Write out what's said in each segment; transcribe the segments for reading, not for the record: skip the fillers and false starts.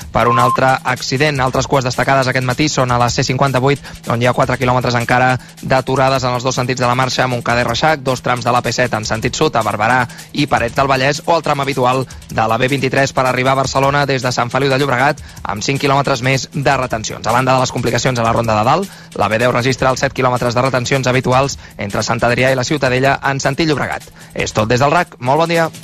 per un altre accident. Altres cues destacades aquest matí són a la C58, on hi ha 4 quilòmetres encara d'aturades en els dos sentits de la marxa, a Montcada i Reixac, 2 trams de l'AP7 en sentit sud, a Barberà i Parets del Vallès, o el tram habitual de la B23 per arribar a Barcelona des de Sant Feliu de Llobregat, amb 5 quilòmetres més de retencions. A banda de les complicacions a la Ronda de Dalt, la B10 registra els 7 quilòmetres de retencions habituals entre Sant Adrià i la Ciutadella en sentit Llobregat. És tot des del RAC. Molt bon dia.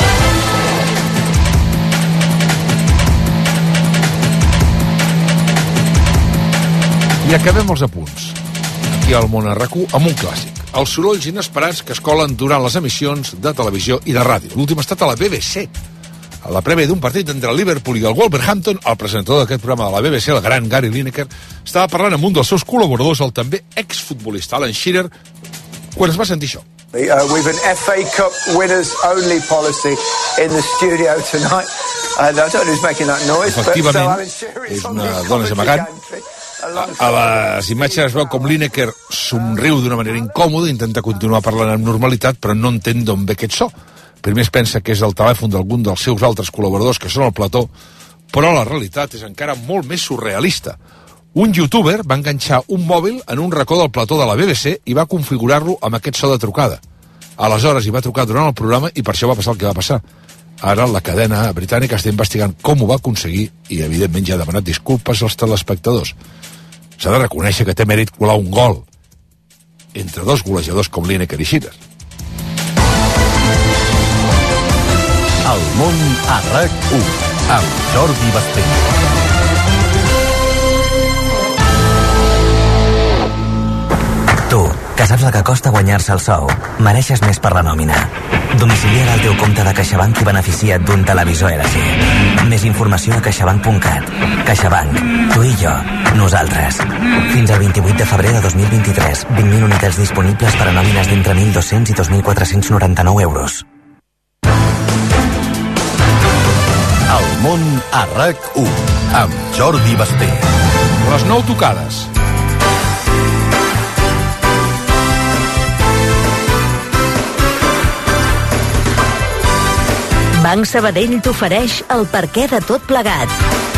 I acabem els apunts. Aquí al món a RAC1 amb un clàssic. Els sorolls inesperats que es colen durant les emissions de televisió i de ràdio. L'últim ha estat a la BBC. A la prèvia d'un partit entre el Liverpool i el Wolverhampton, el presentador d'aquest programa de la BBC, el gran Gary Lineker, estava parlant amb un dels seus col·laboradors, el també exfutbolista Alan Shearer, quan es va sentir això. We've an FA Cup winners only policy in the studio tonight. I don't know who's making that noise. Efectivament, és una dona amagant. A les imatges es veu com Lineker somriu d'una manera incòmoda, intenta continuar parlant amb normalitat, però no entén d'on ve aquest so. Primer es pensa que és el telèfon d'algun dels seus altres col·laboradors que són al plató, però la realitat és encara molt més surrealista. Un youtuber va enganxar un mòbil en un racó del plató de la BBC i va configurar-lo amb aquest so de trucada. Aleshores hi va trucar durant el programa i per això va passar el que va passar. Ara la cadena britànica està investigant com ho va aconseguir i evidentment ja ha demanat disculpes als telespectadors. S'ha de reconèixer que té mèrit colar un gol entre dos golejadors com Lineker i Shearer. El món a RAC1 amb Jordi Basté. Tu, que saps el que costa guanyar-se el sou, mereixes més per la nòmina. Domicilia't al teu compte de CaixaBank i beneficia't d'un televisor LG. Més informació a caixabank.cat. CaixaBank. Tu i jo. Nosaltres. Fins al 28 de febrer de 2023. 20.000 unitats disponibles per a nòmines d'entre 1.200 i 2.499 euros. El món a RAC1 amb Jordi Basté. Les 9 tocades. Banc Sabadell t'ofereix el perquè de tot plegat.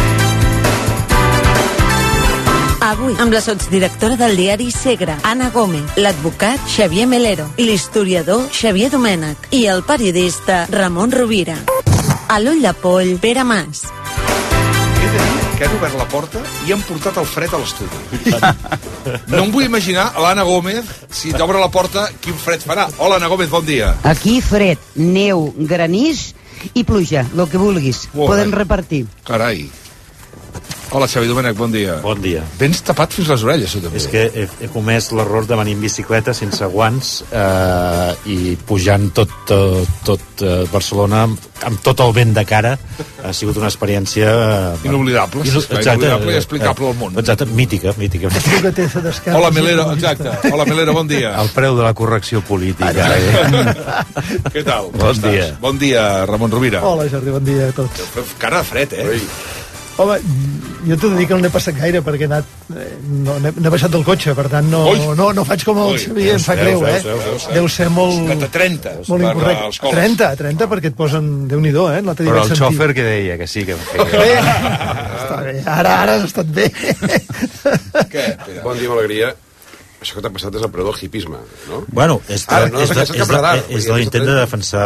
Avui, amb la sotsdirectora del diari Segre, Anna Gómez, l'advocat Xavier Melero, l'historiador Xavier Domènech i el periodista Ramon Rovira. A l'ull de poll, Pere Mas. He de dir que han obert la porta i han portat el fred a l'estudi. No em vull imaginar l'Anna Gómez, si t'obre la porta, quin fred farà. Hola, Anna Gómez, bon dia. Aquí fred, neu, granís i pluja, el que vulguis. Podem repartir. Carai. Hola, Xavi Domènech, bon dia. Bon dia. Vens tapat fins les orelles, tu també. És que he comès l'error de venir en bicicleta sense guants i pujant tot Barcelona amb tot el vent de cara. Ha sigut una experiència... Inoblidable. Inoblidable i explicable al món. Exacte, mítica. Hola, Melero, exacte. Hola, Melero, bon dia. El preu de la correcció política. Què tal? Bon dia. Bon dia, Ramon Rovira. Hola, Jordi, bon dia a tots. Cara de fred, eh? Home, jo t'ho dic que no n'he passat gaire perquè n'he baixat del cotxe, per tant no faig com el Xavier, em fa greu, deu ser molt... De 30, molt incorrecte. 30, perquè et posen, Déu-n'hi-do, Però el xòfer que deia que sí que em feia. Bé, està bé, ara has estat bé. Què? Bon dia, alegria. Això que t'ha passat és el preu del hipisme, no? Bueno, és l'intent de defensar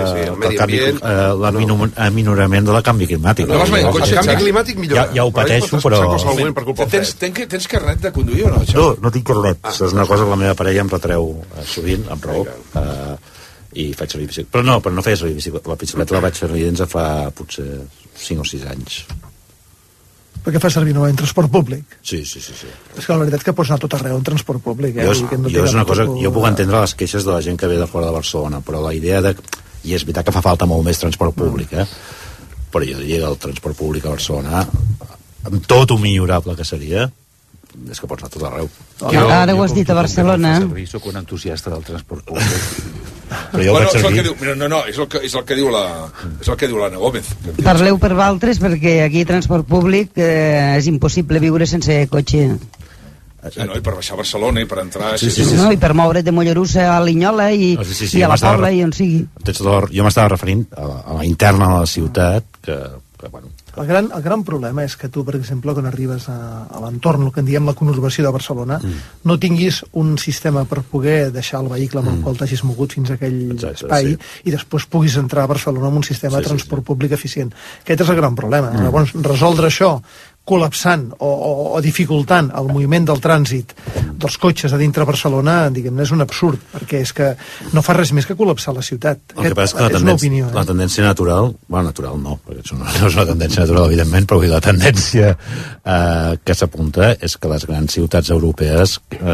l'aminorament de la canvi climàtic. El canvi climàtic millora. Ja ho pateixo, però... Tens carnet de conduir o no? No tinc carnet. És una cosa que la meva parella em retreu sovint, amb raó, i faig servir bicicleta. Però no feia servir bicicleta. La bicicleta la vaig servir des de fa potser 5 o 6 anys. Perquè fa servir en transport públic. Sí. És que la veritat és que pots anar tot arreu en transport públic. Jo és una cosa... Jo puc entendre les queixes de la gent que ve de fora de Barcelona, però la idea de... I és veritat que fa falta molt més transport públic, però jo diria que el transport públic a Barcelona, amb tot ho millorable que seria, és que pots anar tot arreu. Ara ho has dit a Barcelona. Soc un entusiasta del transport públic. Però jo és el que diu l'Anna Gómez. Parleu per valtres perquè aquí transport públic és impossible viure sense cotxe. I per baixar a Barcelona i per entrar... No, i per moure't de Mollerussa a Linyola i a la Pobla i on sigui. Jo m'estava referint a la interna de la ciutat, que El gran problema és que tu, per exemple, quan arribes a l'entorn, el que en diem la conurbació de Barcelona, no tinguis un sistema per poder deixar el vehicle amb el qual t'hagis mogut fins a aquell espai i després puguis entrar a Barcelona amb un sistema de transport públic eficient. Aquest és el gran problema. Llavors, resoldre això col·lapsant o dificultant el moviment del trànsit dels cotxes a dintre Barcelona, diguem-ne, és un absurd, perquè és que no fa res més que col·lapsar la ciutat. El que passa és que la tendència natural, bueno, natural no, perquè això no és una tendència natural, evidentment, però la tendència que s'apunta és que les grans ciutats europees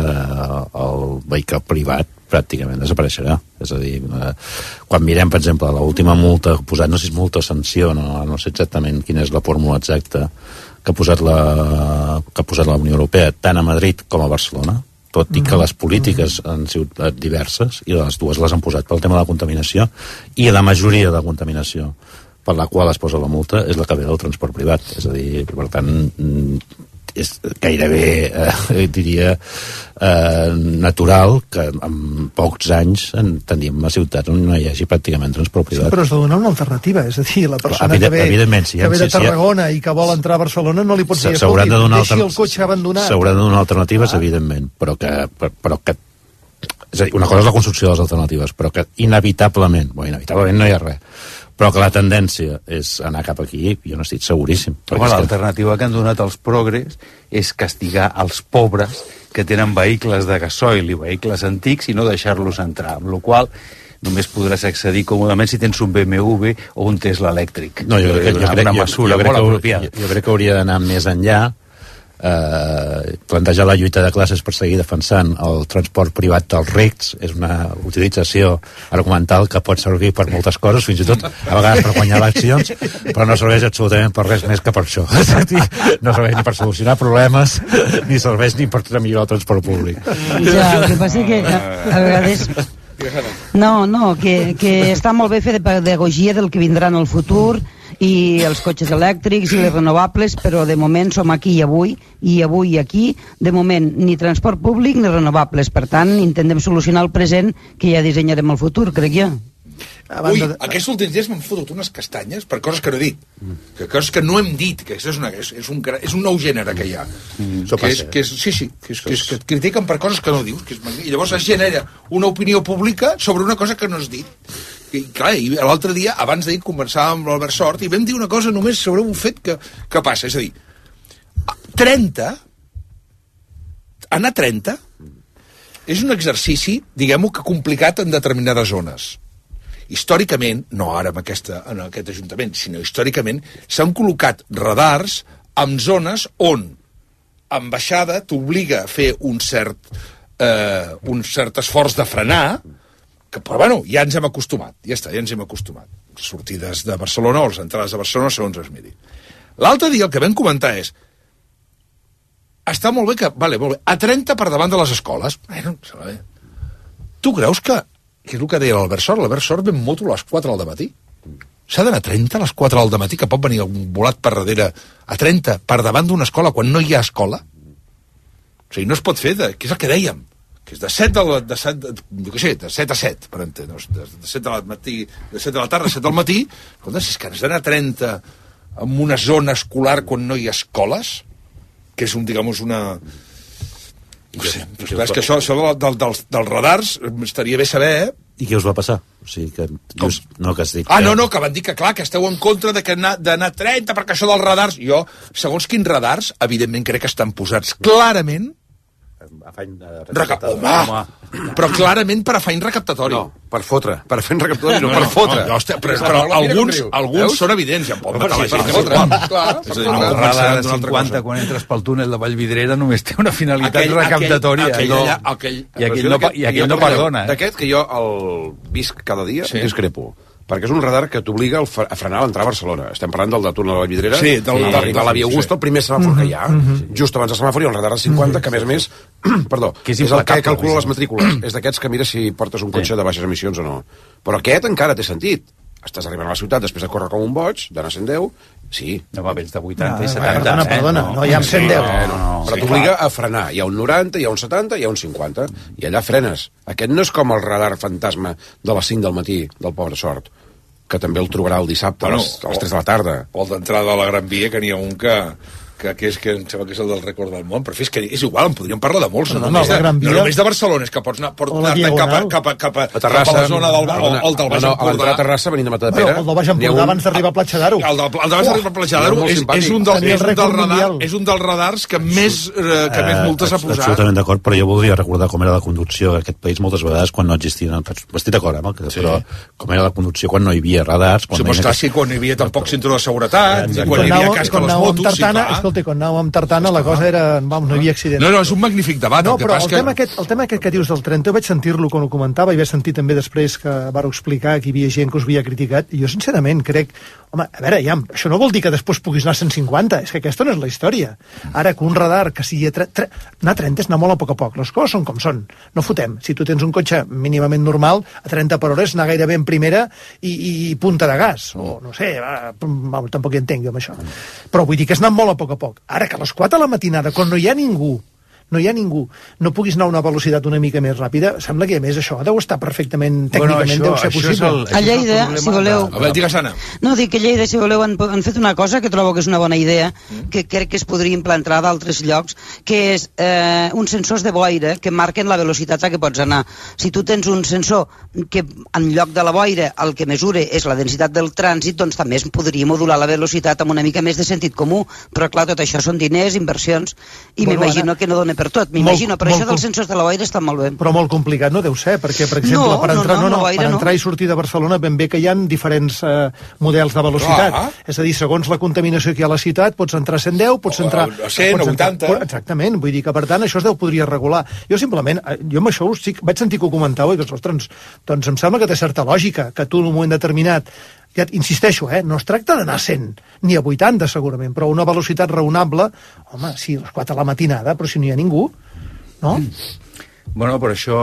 el vehicle privat pràcticament desapareixerà. És a dir, quan mirem, per exemple, l'última multa posat, no sé si és multa o sanció, no sé exactament quina és la fórmula exacta que ha posat la Unió Europea tant a Madrid com a Barcelona, tot i que les polítiques han sigut diverses i les dues les han posat pel tema de la contaminació, i la majoria de la contaminació per la qual es posa la multa és la que ve del transport privat. És a dir, per tant, és gairebé, diria, natural que en pocs anys tenim a ciutats on no hi hagi pràcticament transport privat. Sí, però has de donar una alternativa, és a dir, la persona que ve de Tarragona i que vol entrar a Barcelona no li pots dir, escolti, deixi el cotxe abandonat. S'hauran de donar alternatives, evidentment, però que és a dir, una cosa és la construcció de les alternatives, però que inevitablement no hi ha res, però que la tendència és anar cap aquí, jo no estic seguríssim. L'alternativa que han donat els progres és castigar els pobres que tenen vehicles de gasoil i vehicles antics i no deixar-los entrar, amb la qual només podràs accedir còmodament si tens un BMW o un Tesla elèctric. No, jo crec que hauria d'anar més enllà, plantejar la lluita de classes per seguir defensant el transport privat dels rics és una utilització argumental que pot servir per moltes coses, fins i tot a vegades per guanyar eleccions, però no serveix absolutament per res més que per això. No serveix ni per solucionar problemes ni serveix ni per millorar el transport públic. Ja, el que passa que a vegades que està molt bé fer de pedagogia del que vindrà en el futur i els cotxes elèctrics i les renovables, però de moment som aquí i avui aquí, de moment ni transport públic ni renovables, per tant intentem solucionar el present que ja dissenyarem el futur, crec jo. Ui, aquests últims dies m'han fotut unes castanyes per coses que no he dit, coses que no hem dit, que és un nou gènere que hi ha, que critiquen per coses que no dius, i llavors es genera una opinió pública sobre una cosa que no has dit. I clar, l'altre dia, abans d'ahir, conversàvem amb l'Albert Sort i vam dir una cosa només sobre un fet que passa, és a dir, 30, anar a 30 és un exercici, diguem-ho, que complicat en determinades zones. Històricament, no ara en aquest Ajuntament, sinó històricament, s'han col·locat radars en zones on, en baixada, t'obliga a fer un cert esforç de frenar, però bueno, ja ens hem acostumat, ja ens hem acostumat. Les sortides de Barcelona o les entrades de Barcelona, segons es miri. L'altre dia el que vam comentar és està molt bé que, molt bé, a 30 per davant de les escoles. Bueno, tu creus que és el que deia l'Albert Sort ve en moto a les 4 del matí? S'ha d'anar a 30 a les 4 del matí, que pot venir un volat per darrere a 30 per davant d'una escola quan no hi ha escola? O sigui, no es pot fer, que és el que dèiem, que és de 7 a 7, per entendre, de 7 de la tarda a 7 del matí. Escolta, si és que has d'anar a 30 en una zona escolar quan no hi ha escoles, que és una... No sé, però és que això dels radars estaria bé saber, I què us va passar? O sigui, que has dit... que van dir que, clar, que esteu en contra d'anar a 30 perquè això dels radars... Jo, segons quins radars, evidentment crec que estan posats clarament... Però clarament per afany recaptatori. No, per fotre. Per afany recaptatori, no per fotre. Però alguns són evidents. Ja pot matar la gent per fotre. El radar de 50, quan entres pel túnel de Vallvidrera, només té una finalitat recaptatòria. I aquell no perdona. D'aquest que jo el visc cada dia, discrepo. Perquè és un radar que t'obliga a frenar a l'entrar a Barcelona. Estem parlant del túnel de Vallvidrera, d'arribar a la Via Augusta, el primer semàfor que hi ha, just abans del semàfor, i el radar de 50, que a més, perdó, és el que calcula les matrícules. És d'aquests que mira si portes un cotxe de baixes emissions o no. Però aquest encara té sentit. Estàs arribant a la ciutat després de córrer com un boig, d'anar a 110, sí. No, va, vens de 80 i 70. Perdona, no hi ha 110. Però t'obliga a frenar. Hi ha un 90, hi ha un 70, hi ha un 50. I allà frenes. Aquest no és com el radar fantasma de les 5 del matí del pobre Sort. que també el trobarà el dissabte a les 3 de la tarda. O el d'entrada a la Gran Via, que n'hi ha un que em sembla que és el del rècord del món, però és que és igual, en podríem parlar de molts, no només de Barcelona, és que pots anar cap a la zona del Baix Empordà. A l'entrada a Terrassa, venint de Matadepera. El del Baix Empordà abans d'arribar a Platja d'Aro. El d'abans d'arribar a Platja d'Aro és un dels radars que més multes ha posat. Absolutament d'acord, però jo voldria recordar com era la conducció d'aquest país moltes vegades quan no existien... Estic d'acord, però com era la conducció quan no hi havia radars... Sí, quan hi havia tampoc cinturó de seguretat, quan hi havia casc a les motos... Escolta, quan anàvem amb tartana la cosa era... Vamos, no hi havia accidents. No, és un magnífic debat. No, però el tema aquest que dius del tren, jo vaig sentir-lo quan ho comentava i vaig sentir també després que vareu explicar que hi havia gent que us havia criticat, i jo sincerament crec... Home, a veure, això no vol dir que després puguis anar a 150, és que aquesta no és la història. Ara, que un radar que sigui... Anar a 30 és anar molt a poc. Les coses són com són. No fotem. Si tu tens un cotxe mínimament normal, a 30 per hora és anar gairebé en primera i punta de gas. O no sé, tampoc hi entenc jo amb això. Però vull dir que és anar molt a poc. Ara, que a les 4 de la matinada, quan no hi ha ningú, no puguis anar a una velocitat una mica més ràpida, sembla que a més això deu estar perfectament, tècnicament deu ser possible. A Lleida, si voleu... A veure, digues, Anna. No, dic que a Lleida, si voleu, han fet una cosa que trobo que és una bona idea, que crec que es podria implantar d'altres llocs, que és uns sensors de boira que marquen la velocitat a què pots anar. Si tu tens un sensor que en lloc de la boira el que mesure és la densitat del trànsit, doncs també es podria modular la velocitat amb una mica més de sentit comú, però clar, tot això són diners, inversions, i m'imagino que no dona per tot, m'imagino, però això dels sensors de la boira està molt bé. Però molt complicat no deu ser, perquè, per exemple, per entrar i sortir de Barcelona ben bé que hi ha diferents models de velocitat. És a dir, segons la contaminació que hi ha a la ciutat, pots entrar a 110, pots entrar... A 100, a 80... Exactament, vull dir que, per tant, això es podria regular. Jo simplement, amb això vaig sentir que ho comentàveu i dius, ostres, doncs em sembla que té certa lògica, que tu en un moment determinat, ja insisteixo, no es tracta d'anar a 100, ni a 80 segurament, però a una velocitat raonable, home, sí, a les 4 de la matinada, però si no hi ha ningú, no? Bueno, però això,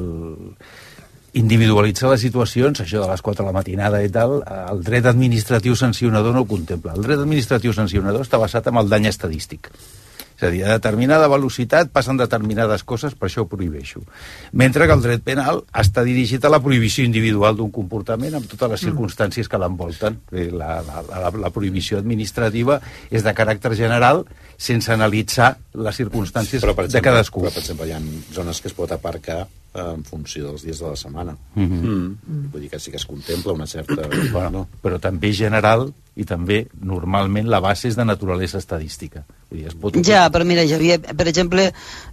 individualitzar les situacions, això de les 4 de la matinada i tal, el dret administratiu sancionador no ho contempla. El dret administratiu sancionador està basat en el dany estadístic. És a dir, a determinada velocitat passen determinades coses, per això ho prohibeixo. Mentre que el dret penal està dirigit a la prohibició individual d'un comportament amb totes les circumstàncies que l'envolten. La prohibició administrativa és de caràcter general sense analitzar les circumstàncies de cadascú. Però, per exemple, hi ha zones que es pot aparcar en funció dels dies de la setmana. Vull dir que sí que es contempla una certa... Bueno, però també general i també, normalment, la base és de naturalesa estadística. Vull dir, ja, però mira, Javier, per exemple,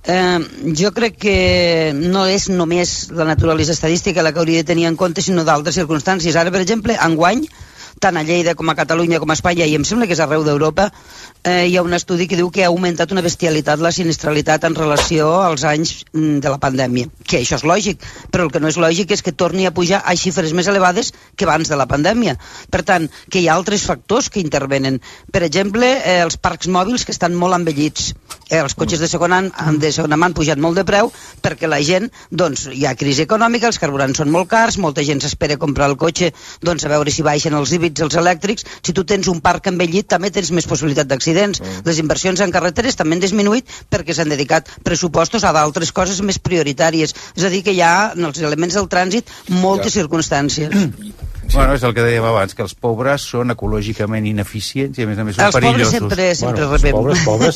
jo crec que no és només la naturalesa estadística la que hauria de tenir en compte, sinó d'altres circumstàncies. Ara, per exemple, enguany, tant a Lleida com a Catalunya com a Espanya, i em sembla que és arreu d'Europa, hi ha un estudi que diu que ha augmentat una bestialitat la sinistralitat en relació als anys de la pandèmia, que això és lògic, però el que no és lògic és que torni a pujar a xifres més elevades que abans de la pandèmia. Per tant, que hi ha altres factors que intervenen. Per exemple, els parcs mòbils que estan molt envellits. Els cotxes de segona mà han pujat molt de preu perquè la gent, doncs, hi ha crisi econòmica, els carburants són molt cars, molta gent s'espera comprar el cotxe, doncs a veure si baixen els híbrids, els elèctrics. Si tu tens un parc envellit, també tens més possibilitat d'accidents. Les inversions en carreteres també han disminuït perquè s'han dedicat pressupostos a d'altres coses més prioritàries. És a dir, que hi ha en els elements del trànsit moltes circumstàncies. Bueno, és el que dèiem abans, que els pobres són ecològicament ineficients i a més són perillosos. Els pobres sempre rebem.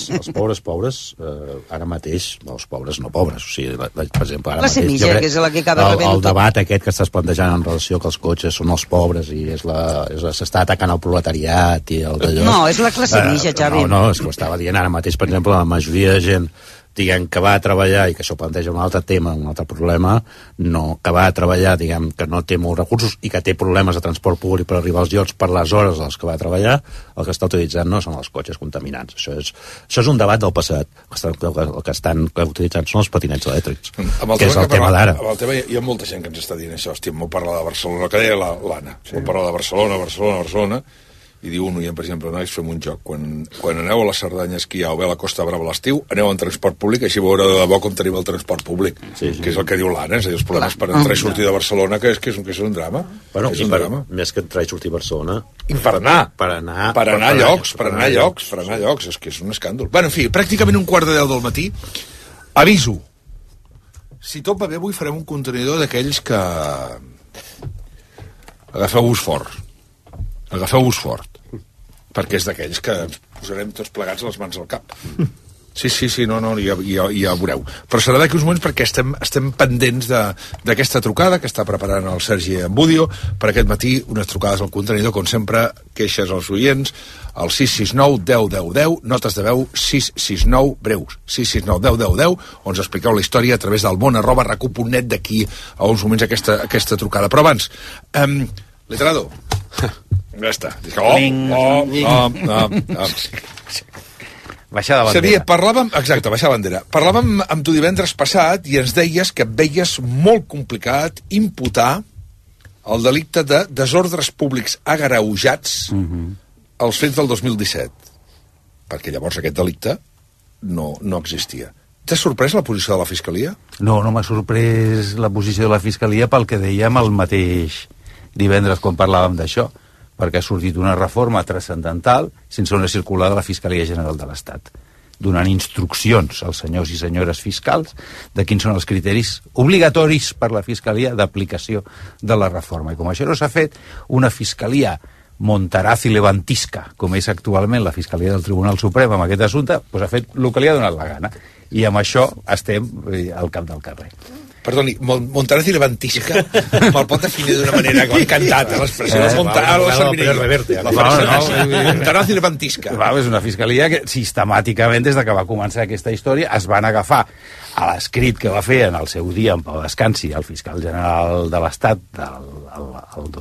Els pobres, ara mateix, els pobres no pobres, o sigui, per exemple, ara mateix... La semilla, que és la que acaba rebent el debat aquest que estàs plantejant en relació que els cotxes són els pobres i s'està atacant el proletariat i el d'allò... No, és la classe mitja, Xavi. No, és que ho estava dient ara mateix, per exemple, la majoria de gent diguem, que va a treballar, i que això planteja un altre tema, un altre problema, que va a treballar, diguem, que no té molts recursos i que té problemes de transport públic per arribar als llocs per les hores a les que va a treballar, el que està utilitzant no són els cotxes contaminants. Això és un debat del passat. El que estan utilitzant són els patinets elèctrics, que és el tema d'ara. Amb el tema hi ha molta gent que ens està dient això. Hòstia, m'ho parla de Barcelona, que deia l'Anna. M'ho parla de Barcelona, i diu un oient, per exemple, nois, fem un joc. Quan aneu a la Cerdanya a esquiar o bé a la Costa Brava a l'estiu, aneu en transport públic, així veureu de debò com tenim el transport públic, que és el que diu l'Anna, és a dir, els problemes per entrar i sortir de Barcelona, que és un drama. Bueno, és un drama. Més que entrar i sortir a Barcelona... I per anar a llocs, és que és un escàndol. Bueno, en fi, pràcticament 9:15 del matí, aviso, si tot va bé, avui farem un contenidor d'aquells que agafeu-vos fort. Agafeu-vos fort. Perquè és d'aquells que ens posarem tots plegats les mans al cap. Sí, ja veureu. Però serà d'aquí uns moments perquè estem pendents d'aquesta trucada que està preparant el Sergi Ambudio per aquest matí, unes trucades al contenidor, com sempre, queixes als oients, al 669 10 10 10, notes de veu 669 breus, 669 10 10 10, on us expliqueu la història a través del món@racu.net d'aquí a uns moments aquesta trucada. Però abans, Letrado, ja està. Baixar de bandera. Baixar bandera. Parlàvem amb tu divendres passat i ens deies que veies molt complicat imputar el delicte de desordres públics agreujats als fets del 2017, perquè llavors aquest delicte no existia. T'ha sorprès la posició de la Fiscalia? No m'ha sorprès la posició de la Fiscalia pel que dèiem el mateix divendres quan parlàvem d'això, perquè ha sortit una reforma transcendental sense una circular de la Fiscalia General de l'Estat, donant instruccions als senyors i senyores fiscals de quins són els criteris obligatoris per la Fiscalia d'aplicació de la reforma. I com això no s'ha fet, una Fiscalia Montaraz i levantisca, com és actualment la Fiscalia del Tribunal Suprem amb aquest assumpte, doncs ha fet el que li ha donat la gana. I amb això estem al cap del carrer. Perdoni, Montaraz i levantisca me'l pot definir d'una manera que m'ha encantat, l'expressió Montaraz i levantisca. És una fiscalia que sistemàticament, des que va començar aquesta història, es van agafar a l'escrit que va fer en el seu dia en Pau Descansi, el fiscal general de l'Estat del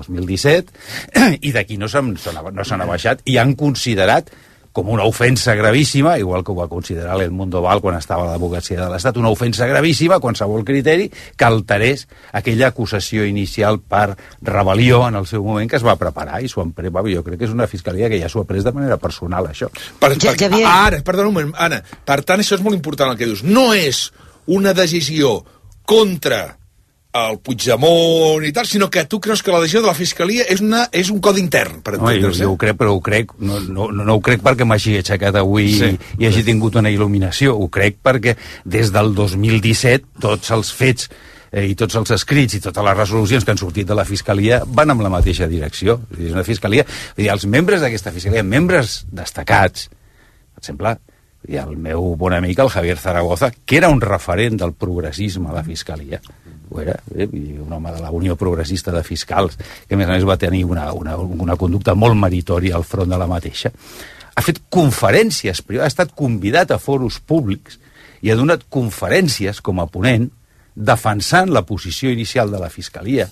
2017, i d'aquí no s'han abaixat i han considerat com una ofensa gravíssima, igual que ho va considerar l'Edmundo Val quan estava a l'advocacia de l'Estat, una ofensa gravíssima, qualsevol criteri que alterés aquella acusació inicial per rebel·lió en el seu moment que es va preparar i s'ho han pres. Jo crec que és una fiscalia que ja s'ho ha pres de manera personal, això. Perdona un moment, Anna. Per tant, això és molt important el que dius. No és una decisió contra el Puigdemont i tal, sinó que tu creus que la decisió de la Fiscalia és un codi intern, per entendre's. Jo ho crec, però ho crec, no ho crec perquè m'hagi aixecat avui i hagi tingut una il·luminació, ho crec perquè des del 2017 tots els fets i tots els escrits i totes les resolucions que han sortit de la Fiscalia van en la mateixa direcció. És una Fiscalia, els membres d'aquesta Fiscalia, membres destacats, per exemple, i el meu bon amic, el Javier Zaragoza, que era un referent del progressisme a la Fiscalia, ho era, un home de la Unió Progressista de Fiscals, que a més va tenir una conducta molt meritòria al front de la mateixa. Ha fet conferències, ha estat convidat a foros públics i ha donat conferències com a ponent defensant la posició inicial de la Fiscalia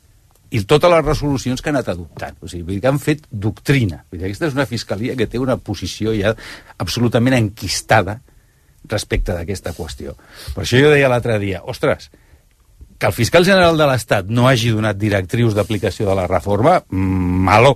i totes les resolucions que ha anat adoptant. O sigui, que han fet doctrina. Aquesta és una Fiscalia que té una posició ja absolutament enquistada respecte d'aquesta qüestió. Per això jo deia l'altre dia, ostres, que el fiscal general de l'Estat no hagi donat directrius d'aplicació de la reforma, malo,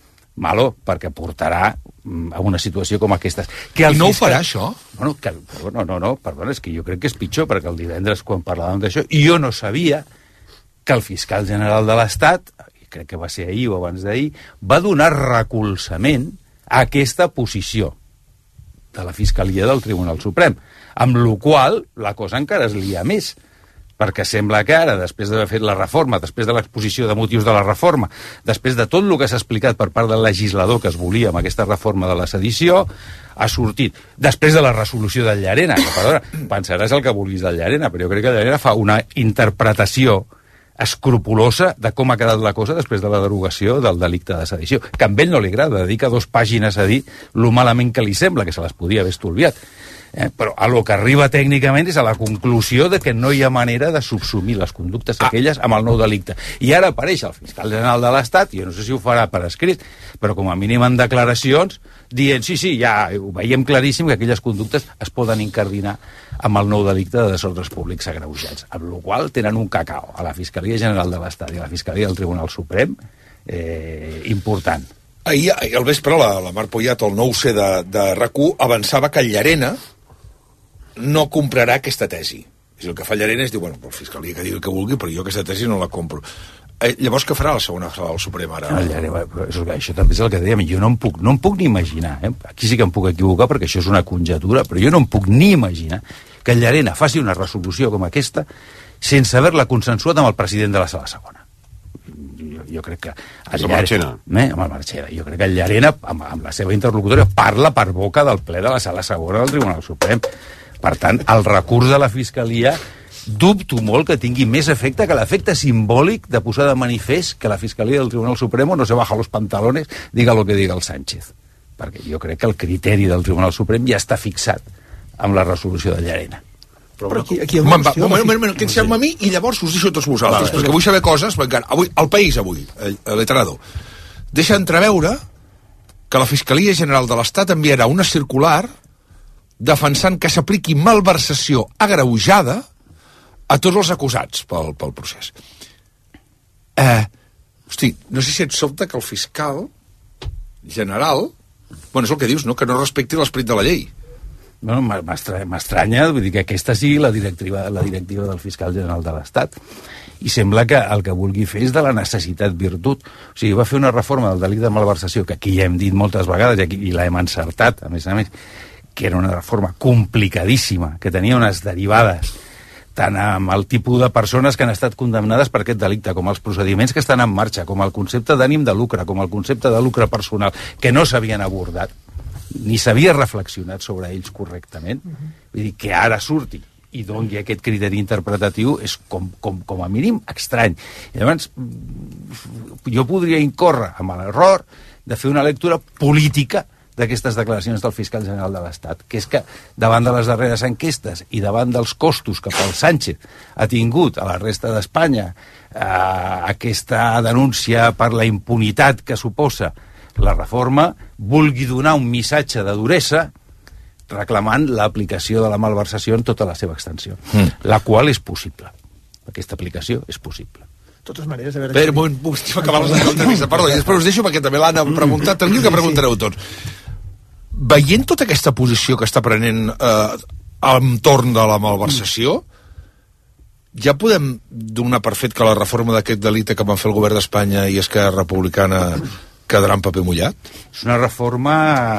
perquè portarà a una situació com aquesta. I no ho farà, això? No, perdona, és que jo crec que és pitjor, perquè el divendres, quan parlàvem d'això, jo no sabia que el fiscal general de l'Estat, crec que va ser ahir o abans d'ahir, va donar recolzament a aquesta posició de la Fiscalia del Tribunal Suprem, amb la qual la cosa encara es lia més, perquè sembla que ara, després d'haver fet la reforma, després de l'exposició de motius de la reforma, després de tot el que s'ha explicat per part del legislador que es volia amb aquesta reforma de la sedició, ha sortit, després de la resolució del Llarena, que, perdona, pensaràs el que vulguis del Llarena, però jo crec que el Llarena fa una interpretació escrupulosa de com ha quedat la cosa després de la derogació del delicte de sedició, que a ell no li agrada, dedica 2 pàgines a dir lo malament que li sembla, que se les podia haver estolviat. Però a lo que arriba tècnicament és a la conclusió de que no hi ha manera de subsumir les conductes aquelles amb el nou delicte. I ara apareix el fiscal general de l'Estat, jo no sé si ho farà per escrit, però com a mínim en declaracions, dient, sí, ja ho veiem claríssim que aquelles conductes es poden incardinar amb el nou delicte de desordres públics agreujats, amb la qual tenen un cacao a la Fiscalia General de l'Estat i a la Fiscalia del Tribunal Suprem important. Ahir al vespre, la Mar Poyat, el nou C de RAC1, avançava que Llarena no comprarà aquesta tesi. És el que fa Llarena és dir, bueno, el Fiscalia que digui el que vulgui, però jo aquesta tesi no la compro. Llavors, què farà la segona sala del Suprem ara? Això també és el que dèiem. Jo no em puc ni imaginar. Aquí sí que em puc equivocar perquè això és una conjetura, però jo no em puc ni imaginar que Llarena faci una resolució com aquesta sense haver-la consensuat amb el president de la Sala Segona. jo crec que... El Marchena. Amb el Marchena. Jo crec que el Llarena, amb la seva interlocutòria, parla per boca del ple de la Sala Segona del Tribunal Suprem. Per tant, el recurs de la Fiscalia dubto molt que tingui més efecte que l'efecte simbòlic de posar de manifest que la Fiscalia del Tribunal Supremo no se baja los pantalones, diga lo que diga el Sánchez. Perquè jo crec que el criteri del Tribunal Suprem ja està fixat amb la resolució de Llarena. Però aquí hi ha una qüestió... Un moment, que deixeu-me a mi i llavors us deixo tots vosaltres, perquè vull saber coses, el País avui, l'Eterado, deixa entreveure que la Fiscalia General de l'Estat enviarà una circular defensant que s'apliqui malversació agreujada a tots els acusats pel procés. Hosti, no sé si et sobta que el fiscal general, bueno, és el que dius, no? Que no respecti l'esperit de la llei. Bueno, m'estranya, vull dir que aquesta sigui la directiva del fiscal general de l'Estat. I sembla que el que vulgui fer és de la necessitat virtut. O sigui, va fer una reforma del delicte de malversació, que aquí ja hem dit moltes vegades, i l'hem encertat, a més, que era una reforma complicadíssima, que tenia unes derivades tant amb el tipus de persones que han estat condemnades per aquest delicte, com els procediments que estan en marxa, com el concepte d'ànim de lucre, com el concepte de lucre personal, que no s'havien abordat, ni s'havia reflexionat sobre ells correctament. Vull dir, que ara surti i doni aquest criteri interpretatiu és com a mínim estrany. I llavors, jo podria incórrer amb l'error de fer una lectura política d'aquestes declaracions del fiscal general de l'Estat, que és que davant de les darreres enquestes i davant dels costos que el Sánchez ha tingut a la resta d'Espanya, aquesta denúncia per la impunitat que suposa la reforma, vulgui donar un missatge de duresa reclamant l'aplicació de la malversació en tota la seva extensió, la qual és possible. Aquesta aplicació és possible. De totes maneres, a veure... Però, acabar l'entrevista, perdó, i després us deixo perquè també l'Anna ha preguntat, tranquil que preguntareu tots. Veient tota aquesta posició que està prenent entorn de la malversació, ja podem donar per fet que la reforma d'aquest delicte que van fer el govern d'Espanya i Esquerra Republicana quedarà en paper mullat? És una reforma,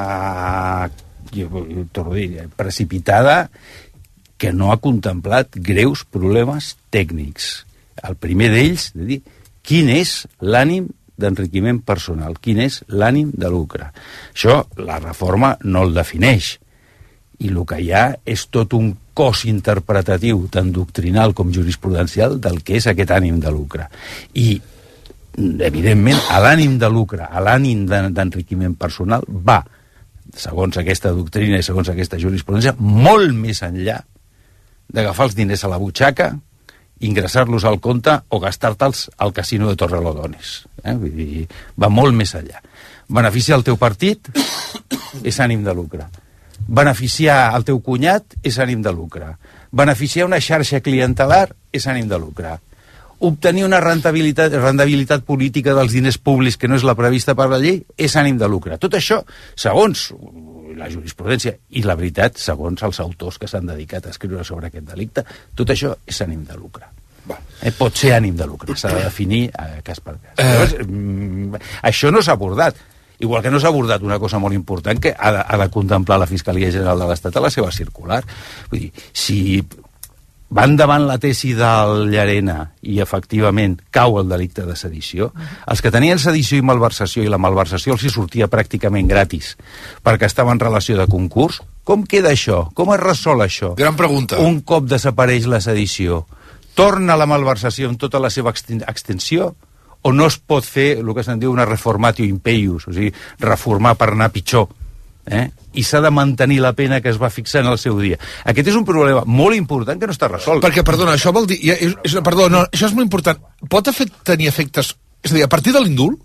jo torno a dir, precipitada, que no ha contemplat greus problemes tècnics. El primer d'ells, de dir, quin és l'ànim d'enriquiment personal, quin és l'ànim de lucre. Això la reforma no el defineix, i el que hi ha és tot un cos interpretatiu, tant doctrinal com jurisprudencial, del que és aquest ànim de lucre. I, evidentment, a l'ànim de lucre, a l'ànim d'enriquiment personal, va, segons aquesta doctrina i segons aquesta jurisprudència, molt més enllà d'agafar els diners a la butxaca, ingressar-los al compte o gastar-te'ls al casino de Torrelodones. Vull dir, va molt més enllà. Beneficiar el teu partit és ànim de lucre. Beneficiar el teu cunyat és ànim de lucre. Beneficiar una xarxa clientelar és ànim de lucre. Obtenir una rendibilitat política dels diners públics que no és la prevista per la llei és ànim de lucre. Tot això, segons la jurisprudència i la veritat, segons els autors que s'han dedicat a escriure sobre aquest delicte, tot això és ànim de lucre. Pot ser ànim de lucre, s'ha de definir cas per cas. Llavors, això no s'ha abordat. Igual que no s'ha abordat una cosa molt important que ha de contemplar la Fiscalia General de l'Estat a la seva circular. Vull dir, si van davant la tesi del Llarena i efectivament cau el delicte de sedició, els que tenien sedició i malversació, i la malversació els hi sortia pràcticament gratis perquè estava en relació de concurs, com queda això? Com es resol això? Gran pregunta. Un cop desapareix la sedició, torna la malversació en tota la seva extensió o no es pot fer el que se'n diu una reformatio impeius, o sigui, reformar per anar pitjor? I s'ha de mantenir la pena que es va fixar en el seu dia. Aquest és un problema molt important que no està resolt. Perquè, perdona, això vol dir... Perdona, això és molt important. Pot tenir efectes... És a dir, a partir de l'indult?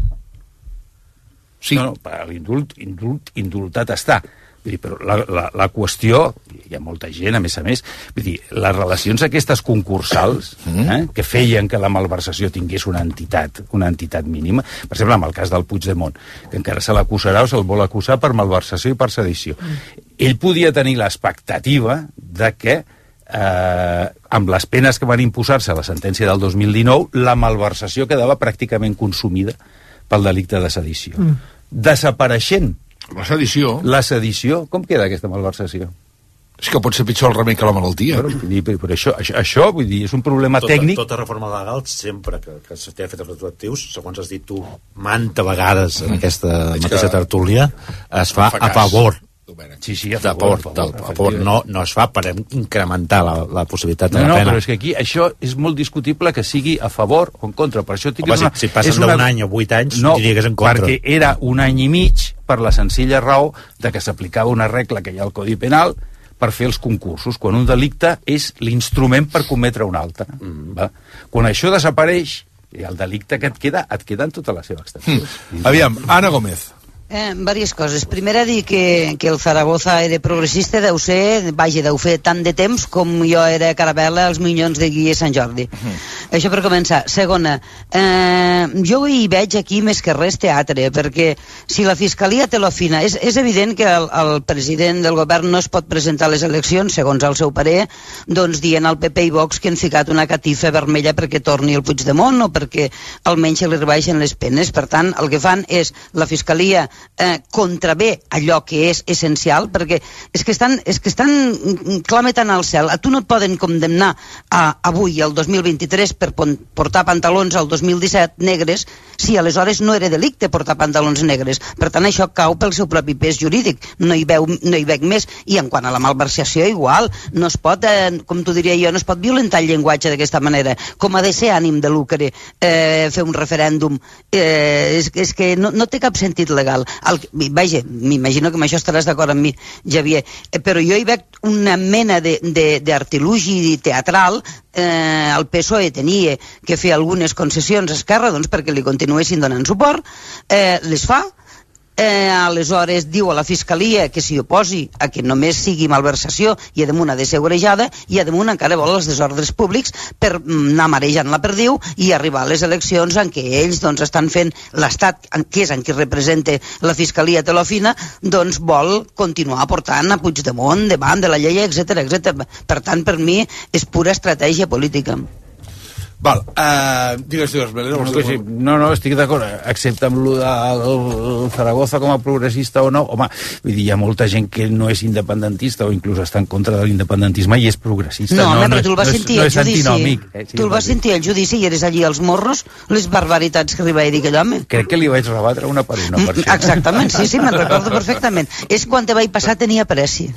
Sí. No, l'indult indultat està. Vull dir, però la qüestió, hi ha molta gent, a més, vull dir, les relacions aquestes concursals que feien que la malversació tingués una entitat mínima, per exemple, en el cas del Puigdemont, que encara se l'acusarà o se'l vol acusar per malversació i per sedició. Ell podia tenir l'expectativa de que amb les penes que van imposar-se a la sentència del 2019, la malversació quedava pràcticament consumida pel delicte de sedició. Desapareixent la sedició, com queda aquesta malversació? És que pot ser pitjor el remei que la malaltia. Però això, vull dir, és un problema tècnic. Tota reforma legal, sempre que s'ha fet retroactius, segons has dit tu, manta vegades en aquesta mateixa tertúlia, es fa a favor. Sí, a favor. No es fa per incrementar la possibilitat de la pena. No, però és que aquí això és molt discutible que sigui a favor o en contra. Per això si passen d'un any o 8 anys, diria que és en contra. Perquè era un any i mig per la senzilla raó de que s'aplicava una regla que hi ha al Codi Penal per fer els concursos, quan un delicte és l'instrument per cometre un altre. Quan això desapareix, el delicte que et queda en tota la seva extensió. Aviam, Anna Gómez. Diverses coses. Primera, dir que el Zaragoza era progressista, deu fer tant de temps com jo era Carabela als Minyons de Guia Sant Jordi. Això per començar. Segona, jo hi veig aquí més que res teatre, perquè si la Fiscalia té la fina, és evident que el president del govern no es pot presentar a les eleccions, segons el seu parer, doncs dient al PP i Vox que han ficat una catifa vermella perquè torni el Puigdemont o perquè almenys se li rebaixen les penes. Per tant, el que fan és la Fiscalia contravé allò que és essencial, perquè és que estan clametant al cel. A tu no et poden condemnar avui, el 2023, per portar pantalons al 2017 negres, si aleshores no era delicte portar pantalons negres. Per tant, això cau pel seu propi pes jurídic. No hi veig més. I en quant a la malversació, igual. No es pot, com t'ho diria jo, no es pot violentar el llenguatge d'aquesta manera. Com ha de ser ànim de lucre fer un referèndum. És que no té cap sentit legal. Vaja, m'imagino que amb això estaràs d'acord amb mi, Javier, però jo hi veig una mena d'artilugi teatral. El PSOE tenia que fer algunes concessions a Esquerra perquè li continuessin donant suport, les fa, aleshores diu a la Fiscalia que s'hi oposi a que només sigui malversació i a damunt ha de ser orejada, i a damunt encara vol els desordres públics per anar marejant la perdiu i arribar a les eleccions en què ells estan fent l'Estat, que és en qui representa la Fiscalia Telofina, doncs vol continuar portant a Puigdemont davant de la llei, etc. Per tant, per mi és pura estratègia política. Val, digues, Melero. No, estic d'acord, excepte amb lo del Zaragoza com a progressista o no. Home, vull dir, hi ha molta gent que no és independentista o inclús està en contra de l'independentisme i és progressista. No, però tu el vas sentir al judici. Tu el vas sentir al judici i eres allí als morros, les barbaritats que li vaig dir aquell home. Crec que li vaig rebatre una per una. Exactament, sí, me'n recordo perfectament. És quan te vaig passar tenia pressi.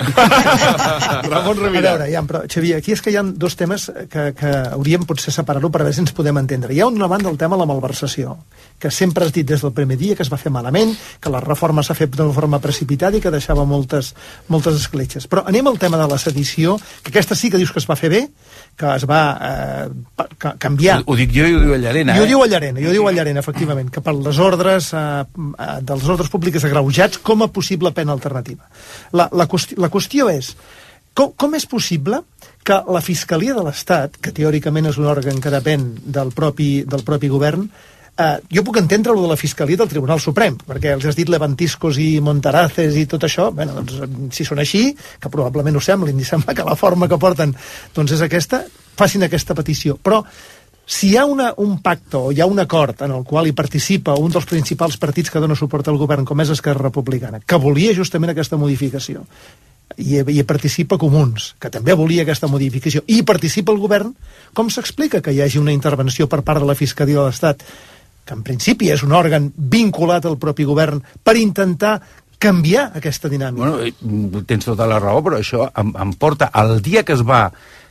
Ramon Rovira. A veure, però, Xavier, aquí és que hi ha dos temes que hauríem potser separar-ho per a veure si ens podem entendre. Hi ha una banda el tema de la malversació, que sempre has dit des del primer dia que es va fer malament, que la reforma s'ha fet d'una forma precipitada i que deixava moltes escletxes. Però anem al tema de la sedició, que aquesta sí que dius que es va fer bé, que es va canviar. Ho dic jo i ho diu Llarena. Jo diu a Llarena, efectivament, que per les ordres dels ordres públics agreujats com a possible pena alternativa. La qüestió és, com és possible que la Fiscalia de l'Estat, que teòricament és un òrgan que depèn del propi govern, jo puc entendre lo de la Fiscalia del Tribunal Suprem, perquè els has dit levantiscos i montaraces i tot això, doncs, si són així, que probablement ho semblin, i sembla que la forma que porten doncs és aquesta, facin aquesta petició. Però si hi ha un pacte o hi ha un acord en el qual hi participa un dels principals partits que dona suport al govern, com és Esquerra Republicana, que volia justament aquesta modificació, i hi participa Comuns, que també volia aquesta modificació, i hi participa el govern, com s'explica que hi hagi una intervenció per part de la Fiscalia de l'Estat, que en principi és un òrgan vinculat al propi govern, per intentar canviar aquesta dinàmica? Bueno, tens tota la raó, però això em porta al dia que es va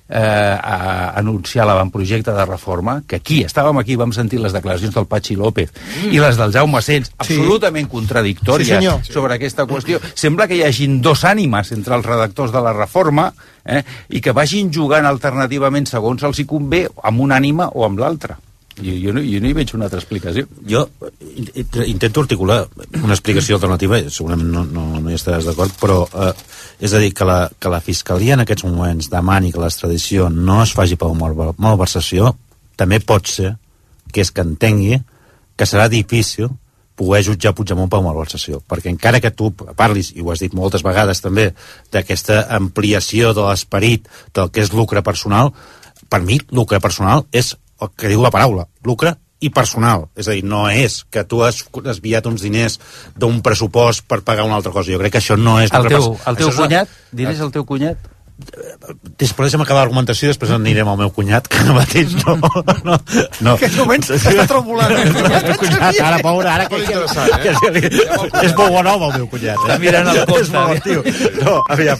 anunciar l'avantprojecte de reforma, que estàvem aquí, vam sentir les declaracions del Patxi López i les del Jaume Sens, absolutament contradictòries sobre aquesta qüestió. Sembla que hi hagin dos ànimes entre els redactors de la reforma i que vagin jugant alternativament segons els hi convé amb una ànima o amb l'altra. Jo no hi veig una altra explicació. Jo intento articular una explicació alternativa, segurament no hi estaràs d'acord, però és a dir, que la Fiscalia en aquests moments demani que l'extradició no es faci per malversació, també pot ser que entengui que serà difícil poder jutjar Puigdemont per malversació, perquè encara que tu parlis, i ho has dit moltes vegades també, d'aquesta ampliació de l'esperit del que és lucre personal, per mi lucre personal és el que diu la paraula, lucre i personal. És a dir, no és que tu has desviat uns diners d'un pressupost per pagar una altra cosa. Jo crec que això no és... El teu cunyat? Dirés el teu cunyat? Deixa'm acabar l'argumentació i després anirem al meu cunyat, que ara mateix no. En aquests moments està tremolant. Ara, pobre, ara que és molt bon home, el meu cunyat. Està mirant el compte. És molt bon tio. No, aviam.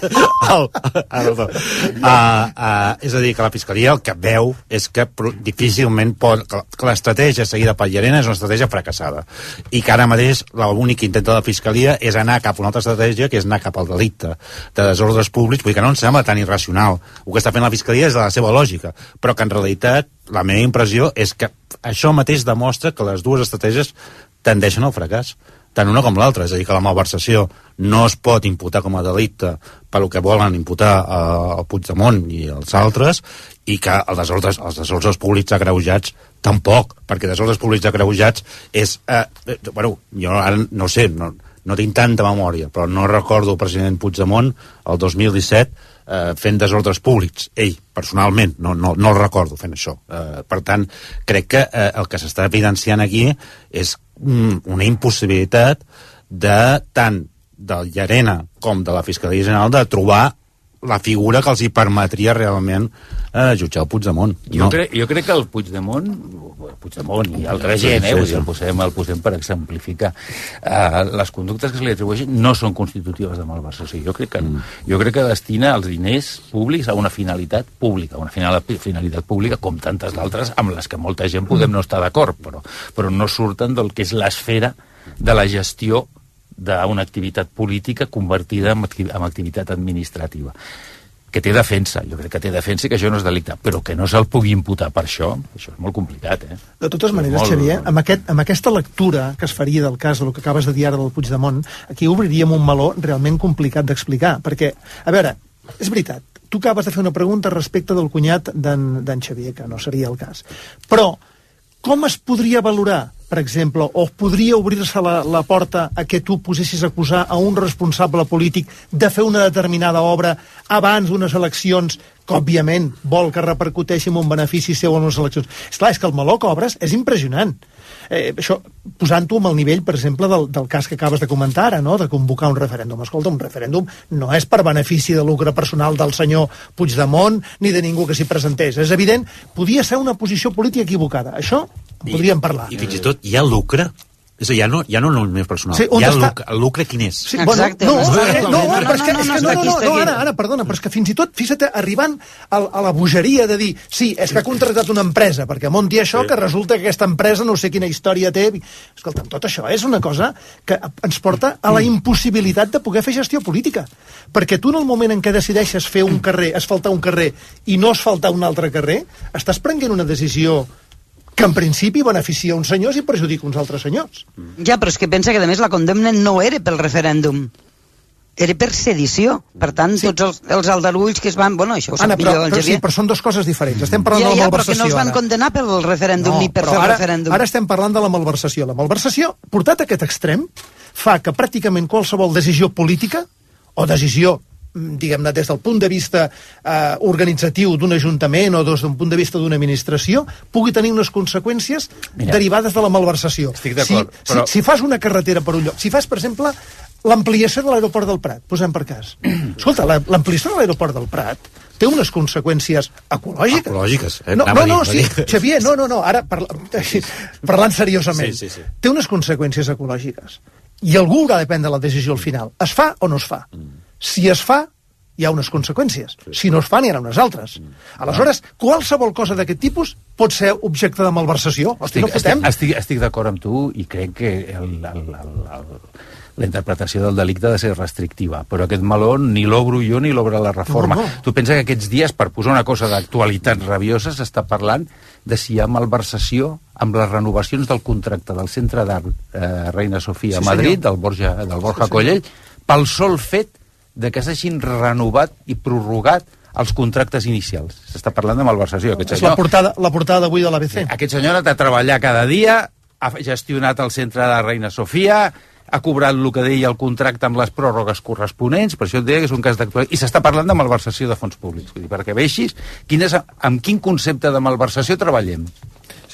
És a dir, que la Fiscalia el que veu és que difícilment pot... que l'estratègia seguida per Llarena és una estratègia fracassada. I que ara mateix l'únic que intenta la Fiscalia és anar cap a una altra estratègia, que és anar cap al delicte de desordres públics. Vull dir que no ens sembla tan irracional. El que està fent la Fiscalia és de la seva lògica, però que en realitat la meva impressió és que això mateix demostra que les dues estratègies tendeixen al fracàs, tant una com l'altra. És a dir, que la malversació no es pot imputar com a delicte per el que volen imputar al Puigdemont i els altres, i que els desordres públics agreujats tampoc, perquè desordres públics agreujats és... jo ara no sé, no tinc tanta memòria, però no recordo el president Puigdemont el 2017 fent desordres públics. Ell, personalment, no el recordo fent això. Per tant, crec que el que s'està evidenciant aquí és una impossibilitat tant del Llarena com de la Fiscalia General de trobar la figura que els hi permetria realment jutjar el Puigdemont. Jo crec que el Puigdemont i altra gent, el posem per exemplificar, les conductes que se li atribueixen no són constitutives de malversació. Jo crec que destina els diners públics a una finalitat pública, com tantes d'altres amb les que molta gent podem no estar d'acord, però no surten del que és l'esfera de la gestió d'una activitat política convertida en activitat administrativa, que té defensa. Jo crec que té defensa i que això no és delicte, però que no se'l pugui imputar per això és molt complicat. De totes maneres, Xavier, amb aquesta lectura que es faria del cas del que acabes de dir ara del Puigdemont, aquí obriríem un meló realment complicat d'explicar, perquè, a veure, és veritat, tu acabes de fer una pregunta respecte del cunyat d'en Xavier, que no seria el cas, però com es podria valorar, per exemple, o podria obrir-se la porta a que tu posessis a acusar a un responsable polític de fer una determinada obra abans d'unes eleccions que, òbviament, vol que repercuteixi en un benefici seu en unes eleccions? Esclar, és que el meló que obres és impressionant. Això, posant-ho amb el nivell, per exemple, del cas que acabes de comentar ara, no?, de convocar un referèndum. Escolta, un referèndum no és per benefici de lucre personal del senyor Puigdemont ni de ningú que s'hi presentés. És evident, podia ser una posició política equivocada. Això en podríem parlar. I fins i tot hi ha lucre. És a dir, ja no només personal. Sí, el lucre quin és? Sí, exacte. Ara, perdona, però és que fins i tot, fixa't, arribant a la bogeria de dir, sí, és que ha contractat una empresa perquè munti això, que resulta que aquesta empresa no sé quina història té. Escolta, tot això és una cosa que ens porta a la impossibilitat de poder fer gestió política. Perquè tu en el moment en què decideixes fer un carrer, asfaltar un carrer i no asfaltar un altre carrer, estàs prenent una decisió que en principi beneficia uns senyors i perjudica uns altres senyors. Ja, però és que pensa que a més la condemna no era pel referèndum, era per sedició. Per tant, sí, tots els aldarulls que es van... Bueno, això ho sap millor el Xavier. Sí, però són dues coses diferents. Estem parlant de la malversació. Ja, però que no es van condemnar pel referèndum ni per fer el referèndum. Ara estem parlant de la malversació. La malversació, portat a aquest extrem, fa que pràcticament qualsevol decisió política o decisió, diguem-ne, des del punt de vista organitzatiu d'un ajuntament o des d'un punt de vista d'una administració, pugui tenir unes conseqüències derivades de la malversació. Estic d'acord, però... Si fas una carretera per un lloc, si fas, per exemple, l'ampliació de l'aeroport del Prat, posem per cas. Escolta, l'ampliació de l'aeroport del Prat té unes conseqüències ecològiques. Ecològiques, sí, Xavier, no, ara parlant seriosament. Sí. Té unes conseqüències ecològiques. I algú haurà de prendre la decisió al final. Es fa o no es fa? Si es fa, hi ha unes conseqüències. Si no es fa, n'hi ha unes altres. Aleshores, qualsevol cosa d'aquest tipus pot ser objecte de malversació. Estic d'acord amb tu i crec que la interpretació del delicte ha de ser restrictiva, però aquest meló ni l'obro jo ni l'obre la reforma. No. Tu pensa que aquests dies, per posar una cosa d'actualitat rabiosa, s'està parlant de si hi ha malversació amb les renovacions del contracte del Centre d'Art Reina Sofia a Madrid, del Borja Collell, pel sol fet de que s'hagin renovat i prorrogat els contractes inicials. S'està parlant de malversació. És la portada d'avui de l'ABC. Aquest senyor ha de treballar cada dia, ha gestionat el Centre de Reina Sofia, ha cobrat el que deia el contracte amb les pròrrogues corresponents, per això et deia que és un cas d'actualitat, i s'està parlant de malversació de fons públics. Vull dir, perquè veixis amb quin concepte de malversació treballem.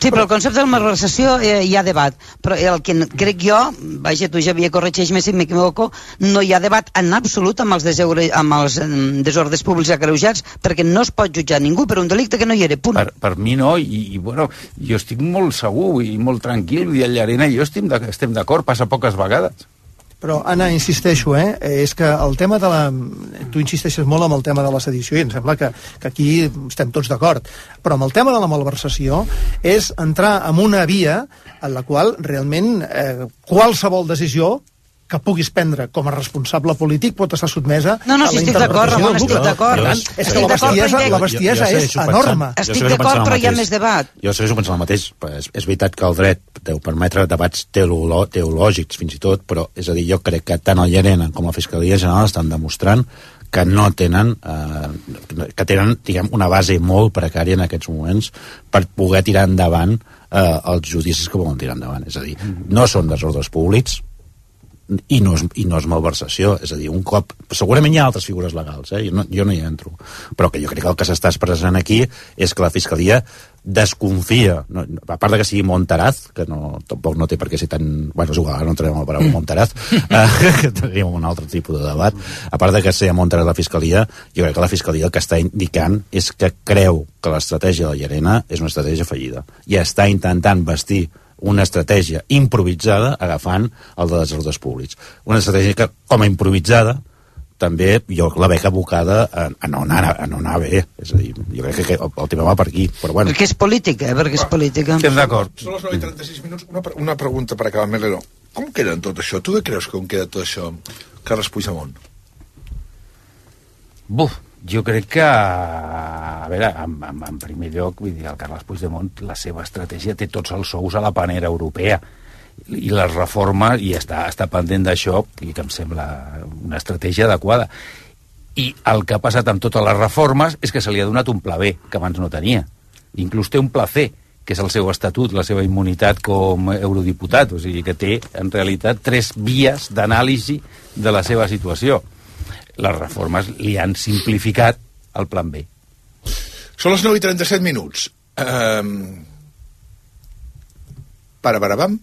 Sí, però el concepte de malversació hi ha debat, però el que crec jo, vaja, tu Javier, corregeix-me si m'equivoco, no hi ha debat en absolut amb els desordres públics agreujats, perquè no es pot jutjar ningú per un delicte que no hi era, punt. Per mi no, i bueno, jo estic molt segur i molt tranquil, i el Llarena i jo estem d'acord, passa poques vegades. Però, Anna, insisteixo, és que el tema de la... Tu insisteixes molt amb el tema de la sedició i em sembla que aquí estem tots d'acord. Però amb el tema de la malversació és entrar en una via en la qual realment qualsevol decisió que puguis prendre com a responsable polític pot estar sotmesa a la interpretació del bucle. És que la bestiesa és enorme. Estic d'acord, però hi ha més debat. Jo segueixo pensant el mateix. És veritat que el dret deu permetre debats teològics, fins i tot, però, és a dir, jo crec que tant el Llarena com la Fiscalia General estan demostrant que no tenen, diguem, una base molt precària en aquests moments per poder tirar endavant els judicis que volen tirar endavant. És a dir, no són desordres públics, i no és malversació, és a dir, un cop segurament hi ha altres figures legals, jo no hi entro, però que jo crec que el que s'està expressant aquí és que la Fiscalia desconfia, a part de que sigui Montaraz, que tampoc no té per què ser tan... Bueno, és igual, no entrarem a la paraula Montaraz, que tenim un altre tipus de debat. A part de que sigui Montaraz la Fiscalia, jo crec que la Fiscalia el que està indicant és que creu que l'estratègia de Llarena és una estratègia fallida i està intentant vestir una estratègia improvisada agafant el de desordres públics. Una estratègia que, com a improvisada, també jo la veig abocada a no anar bé. És a dir, jo crec que el tema va per aquí. Però bueno. Perquè és política, Estem d'acord. Són les 9:36 minuts. Una pregunta per acabar, Melero. Com queda tot això? Tu què creus com queda tot això, Carles Puigdemont? Jo crec que, a veure, en primer lloc, vull dir, el Carles Puigdemont, la seva estratègia té tots els sous a la panera europea i les reformes, i està pendent d'això, i que em sembla una estratègia adequada. I el que ha passat amb totes les reformes és que se li ha donat un pla B, que abans no tenia. Inclús té un pla C, que és el seu estatut, la seva immunitat com eurodiputat, o sigui que té, en realitat, 3 vies d'anàlisi de la seva situació. Les reformes li han simplificat el plan B. Són les 9:37 minuts. Para-bara-bam.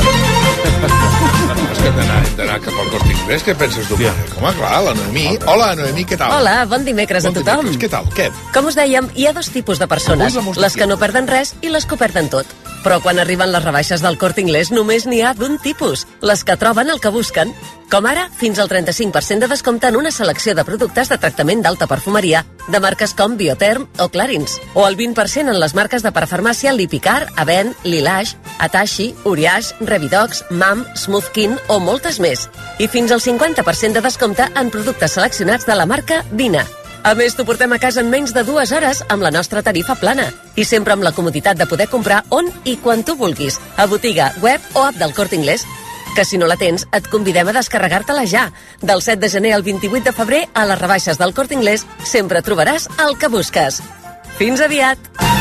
És que hem d'anar cap al Corte Inglés. Què penses, Domènec? Home, clar, la Noemí. Hola, Noemí, què tal? Hola, bon dimecres a tothom. Què tal? Què? Com us dèiem, hi ha 2 tipus de persones, les que no perden res i les que ho perden tot. Però quan arriben les rebaixes del Corte Inglés només n'hi ha d'un tipus, les que troben el que busquen. Com ara, fins al 35% de descompte en una selecció de productes de tractament d'alta perfumeria, de marques com Bioterm o Clarins, o el 20% en les marques de parafarmàcia Lipicar, Avent, Lilash, Atashi, Uriage, Revidox, MAM, Smoothkin o moltes més. I fins al 50% de descompte en productes seleccionats de la marca Dina. A més, t'ho portem a casa en menys de 2 hores amb la nostra tarifa plana. I sempre amb la comoditat de poder comprar on i quan tu vulguis, a botiga, web o app del Corte Inglés. Que si no la tens, et convidem a descarregar-te-la ja. Del 7 de gener al 28 de febrer, a les rebaixes del Corte Inglés, sempre trobaràs el que busques. Fins aviat!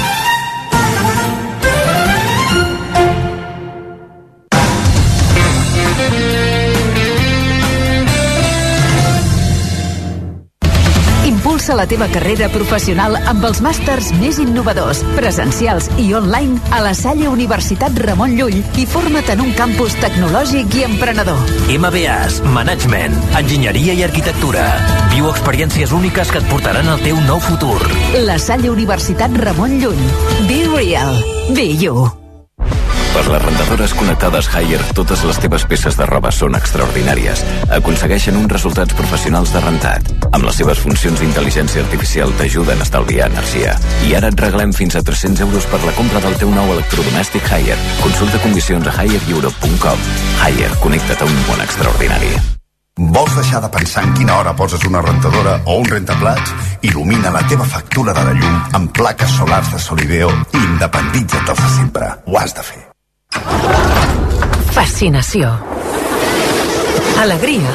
Impulsa la teva carrera professional amb els màsters més innovadors, presencials i online a la Salle Universitat Ramon Llull i forma't en un campus tecnològic i emprenedor. MBAs, Management, Enginyeria i Arquitectura. Viu experiències úniques que et portaran al teu nou futur. La Salle Universitat Ramon Llull. Be real. Be you. Per les rentadores connectades Haier, totes les teves peces de roba són extraordinàries. Aconsegueixen uns resultats professionals de rentat. Amb les seves funcions d'intel·ligència artificial t'ajuden a estalviar energia. I ara et regalem fins a 300 euros per la compra del teu nou electrodomèstic Haier. Consulta condicions a haier-europe.com. Haier, connecta't a un món extraordinari. Vols deixar de pensar en quina hora poses una rentadora o un rentaplats? Il·lumina la teva factura de la llum amb plaques solars de Solideo i independitza't dels de sempre. Ho has de fer. Fascinació. Alegria.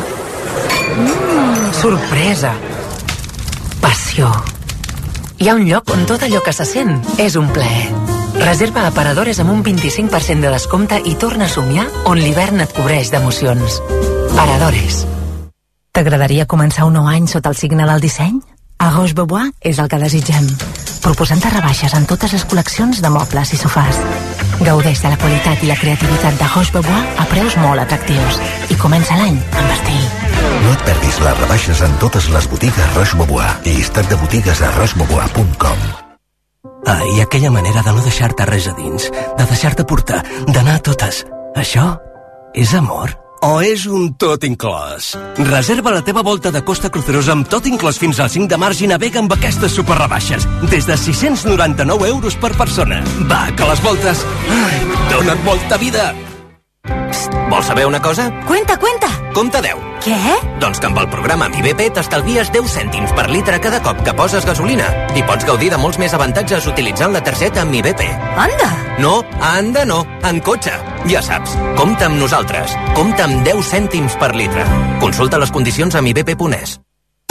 Sorpresa. Passió. Hi ha un lloc on tot allò que se sent és un plaer. Reserva aparadores amb un 25% de descompte i torna a somiar on l'hivern et cobreix d'emocions. Paradores. T'agradaria començar un nou any sota el signe del disseny? A Roche Beaubois és el que desitgem. proposant-te rebaixes en totes les col·leccions de mobles i sofàs. Gaudeix de la qualitat i la creativitat de Roche-Beaubois a preus molt atractius. I comença l'any amb estil. No et perdis les rebaixes en totes les botigues Roche-Beaubois. Llistat de botigues a rochebeaubois.com. I aquella manera de no deixar-te res a dins, de deixar-te portar, d'anar a totes. Això és amor? O és un tot inclòs? Reserva la teva volta de Costa Cruceros amb tot inclòs fins al 5 de març i navega amb aquestes superrebaixes. Des de 699 euros per persona. Va, que les voltes... Ai, dona't molta vida! Psst, vols saber una cosa? Cuenta! Compte 10. Què? Doncs que amb el programa Mi BP t'estalvies 10 cèntims per litre cada cop que poses gasolina i pots gaudir de molts més avantatges utilitzant la targeta Mi BP. Anda! No, anda no, en cotxe. Ja saps, compta amb nosaltres. Compta amb 10 cèntims per litre. Consulta les condicions a mibp.es.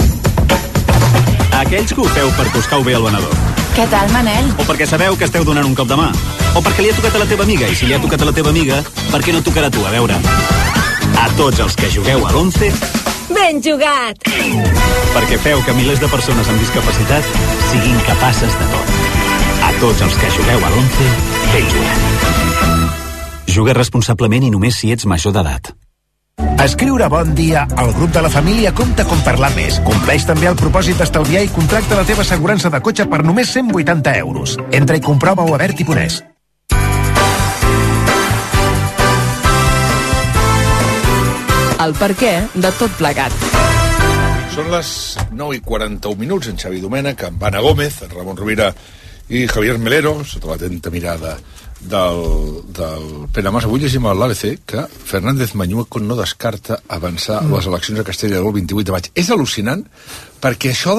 Aquells que ho feu per buscar bé al venedor. Què tal, Manel? O perquè sabeu que esteu donant un cop de mà. O perquè li ha tocat a la teva amiga, i si li ha tocat a la teva amiga, per què no tocarà tu, a veure? A tots els que jugueu a l'11... Ben jugat! Perquè feu que milers de persones amb discapacitat siguin capaces de tot. A tots els que jugueu a l'11, ben jugat. Juga responsablement i només si ets major d'edat. Escriure bon dia al grup de la família compta com parlar més. Compleix també el propòsit d'estalviar i contracta la teva assegurança de cotxe per només 180 euros. Entra i comprova-ho a Berti.es. El perquè de tot plegat. Són les 9:41, en Xavi Domènech, en Anna Gómez, en Ramon Rovira i Javier Melero, sota l'atenta mirada del Pere Mas. Avui llegim a l'ABC que Fernández Mañueco no descarta avançar les eleccions a Castella i Lleó el 28 de maig. És al·lucinant perquè això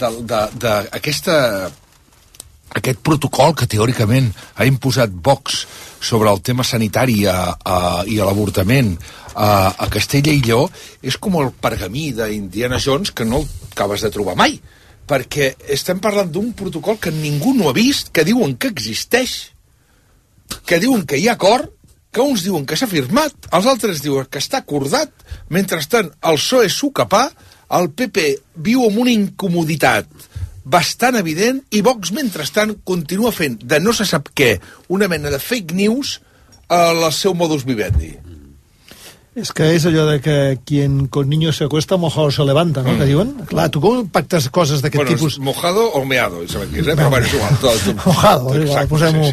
aquest protocol que teòricament ha imposat Vox sobre el tema sanitari i a l'avortament a Castella i Lleó és com el pergamí d'Indiana Jones que no el acabes de trobar mai, perquè estem parlant d'un protocol que ningú no ha vist, que diuen que existeix, que diuen que hi ha acord, que uns diuen que s'ha firmat, els altres diuen que està acordat. Mentrestant, el PSOE s'ho capà, el PP viu amb una incomoditat bastant evident i Vox, mentrestant, continua fent de no se sap què, una mena de fake news al seu modus vivendi. És que és allò de que quien con niños se acuesta mojado se levanta, no? Que diuen? Clar, tu com pactes coses d'aquest tipus? Bueno, mojado o meado, sabem què és, però bueno, és igual. Mojado, igual, posem-ho.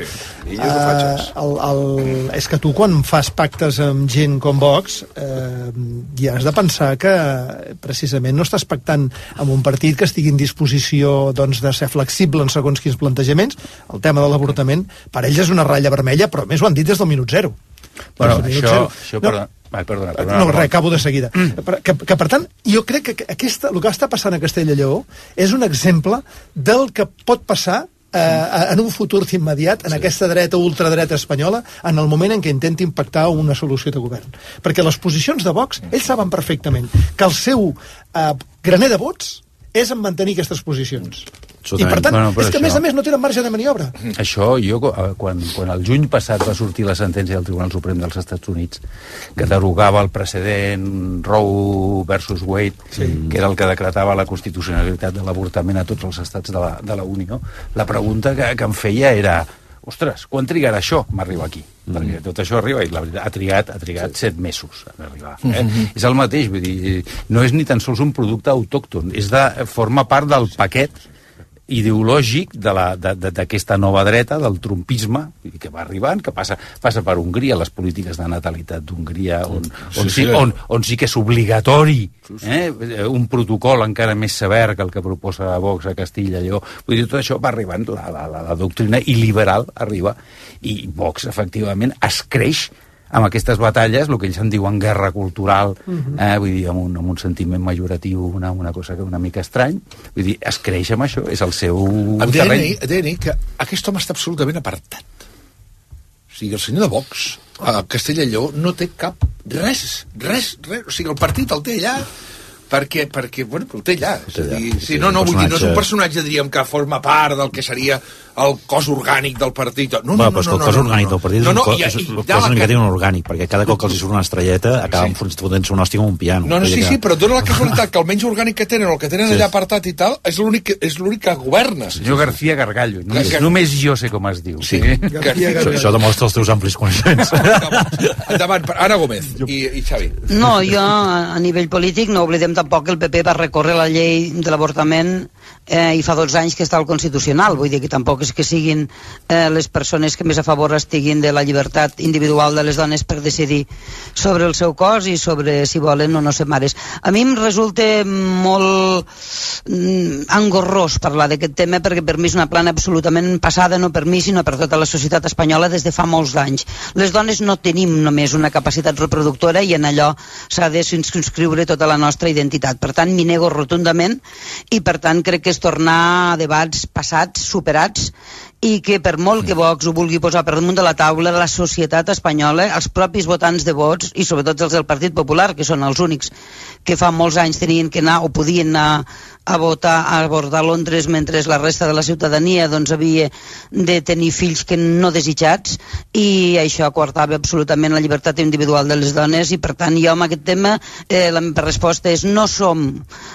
És que tu quan fas pactes amb gent com Vox ja has de pensar que precisament no estàs pactant amb un partit que estigui en disposició doncs, de ser flexible en segons quins plantejaments. El tema de l'avortament per ells és una ratlla vermella, però més ho han dit des del minut zero. Bueno, això perdona. Perdona. No, res, acabo de seguida. Que per tant, jo crec que el que està passant a Castella i Lleó és un exemple del que pot passar en un futur immediat en aquesta dreta, ultradreta espanyola, en el moment en què intentin pactar una solució de govern. Perquè les posicions de Vox, ells saben perfectament que el seu graner de vots és en mantenir aquestes posicions. I per tant, és que a més no tenen marge de maniobra. Això, jo, quan el juny passat va sortir la sentència del Tribunal Suprem dels Estats Units que derogava el precedent Roe versus Wade, que era el que decretava la constitucionalitat de l'avortament a tots els estats de la Unió, la pregunta que em feia era: ostres, quan trigarà això a arribar aquí? Perquè tot això arriba i ha trigat 7 mesos a arribar. És el mateix, vull dir, no és ni tan sols un producte autòcton, forma part del paquet ideològic d'aquesta nova dreta, del trumpisme, que va arribant, que passa per Hongria, les polítiques de natalitat d'Hongria, on sí que és obligatori un protocol encara més sever que el que proposa Vox a Castilla i Lleó. Vull dir, tot això va arribant, la doctrina il·liberal arriba, i Vox, efectivament, es creix amb aquestes batalles, el que ells en diuen guerra cultural, vull dir, amb un sentiment majoratiu, una cosa una mica estrany, vull dir, es creix amb això, és el seu terreny. DNI, que aquest home està absolutament apartat. O sigui, el senyor de Vox, a Castella i Lleó, no té cap res. O sigui, el partit el té allà perquè bueno, ho té allà. No és un personatge, diríem, que forma part del que seria el cos orgànic del partit. No, però és que el cos orgànic del partit és un cos negatiu orgànic, perquè cada cop que els hi surt una estrelleta acaben fotent-se un hòstia amb un piano. Sí, però dona la casualitat que el menys orgànic que tenen, el que tenen allà apartat i tal, és l'únic que governa. Senyor García Gargallo, només jo sé com es diu. Sí. Això demostra els teus amplis coneixements. Endavant, Ana Gómez i Xavi. No, jo a nivell polític no oblidem tampoc que el PP va recórrer la llei de l'avortament i fa 12 anys que està al Constitucional, vull dir que tampoc és que siguin les persones que més a favor estiguin de la llibertat individual de les dones per decidir sobre el seu cos i sobre si volen o no ser mares. A mi em resulta molt engorrós parlar d'aquest tema perquè per mi és una plana absolutament passada, no per mi sinó per tota la societat espanyola des de fa molts anys. Les dones no tenim només una capacitat reproductora i en allò s'ha de circumscriure tota la nostra identitat. Per tant, m'hi nego rotundament i per tant crec que és tornar a debats passats, superats, i que per molt que Vox ho vulgui posar per damunt de la taula, la societat espanyola, els propis votants de vots, i sobretot els del Partit Popular, que són els únics que fa molts anys tenien que anar o podien anar a votar, a abordar Londres, mentre la resta de la ciutadania doncs havia de tenir fills que no desitjats, i això coartava absolutament la llibertat individual de les dones, i per tant jo amb aquest tema la meva resposta és no som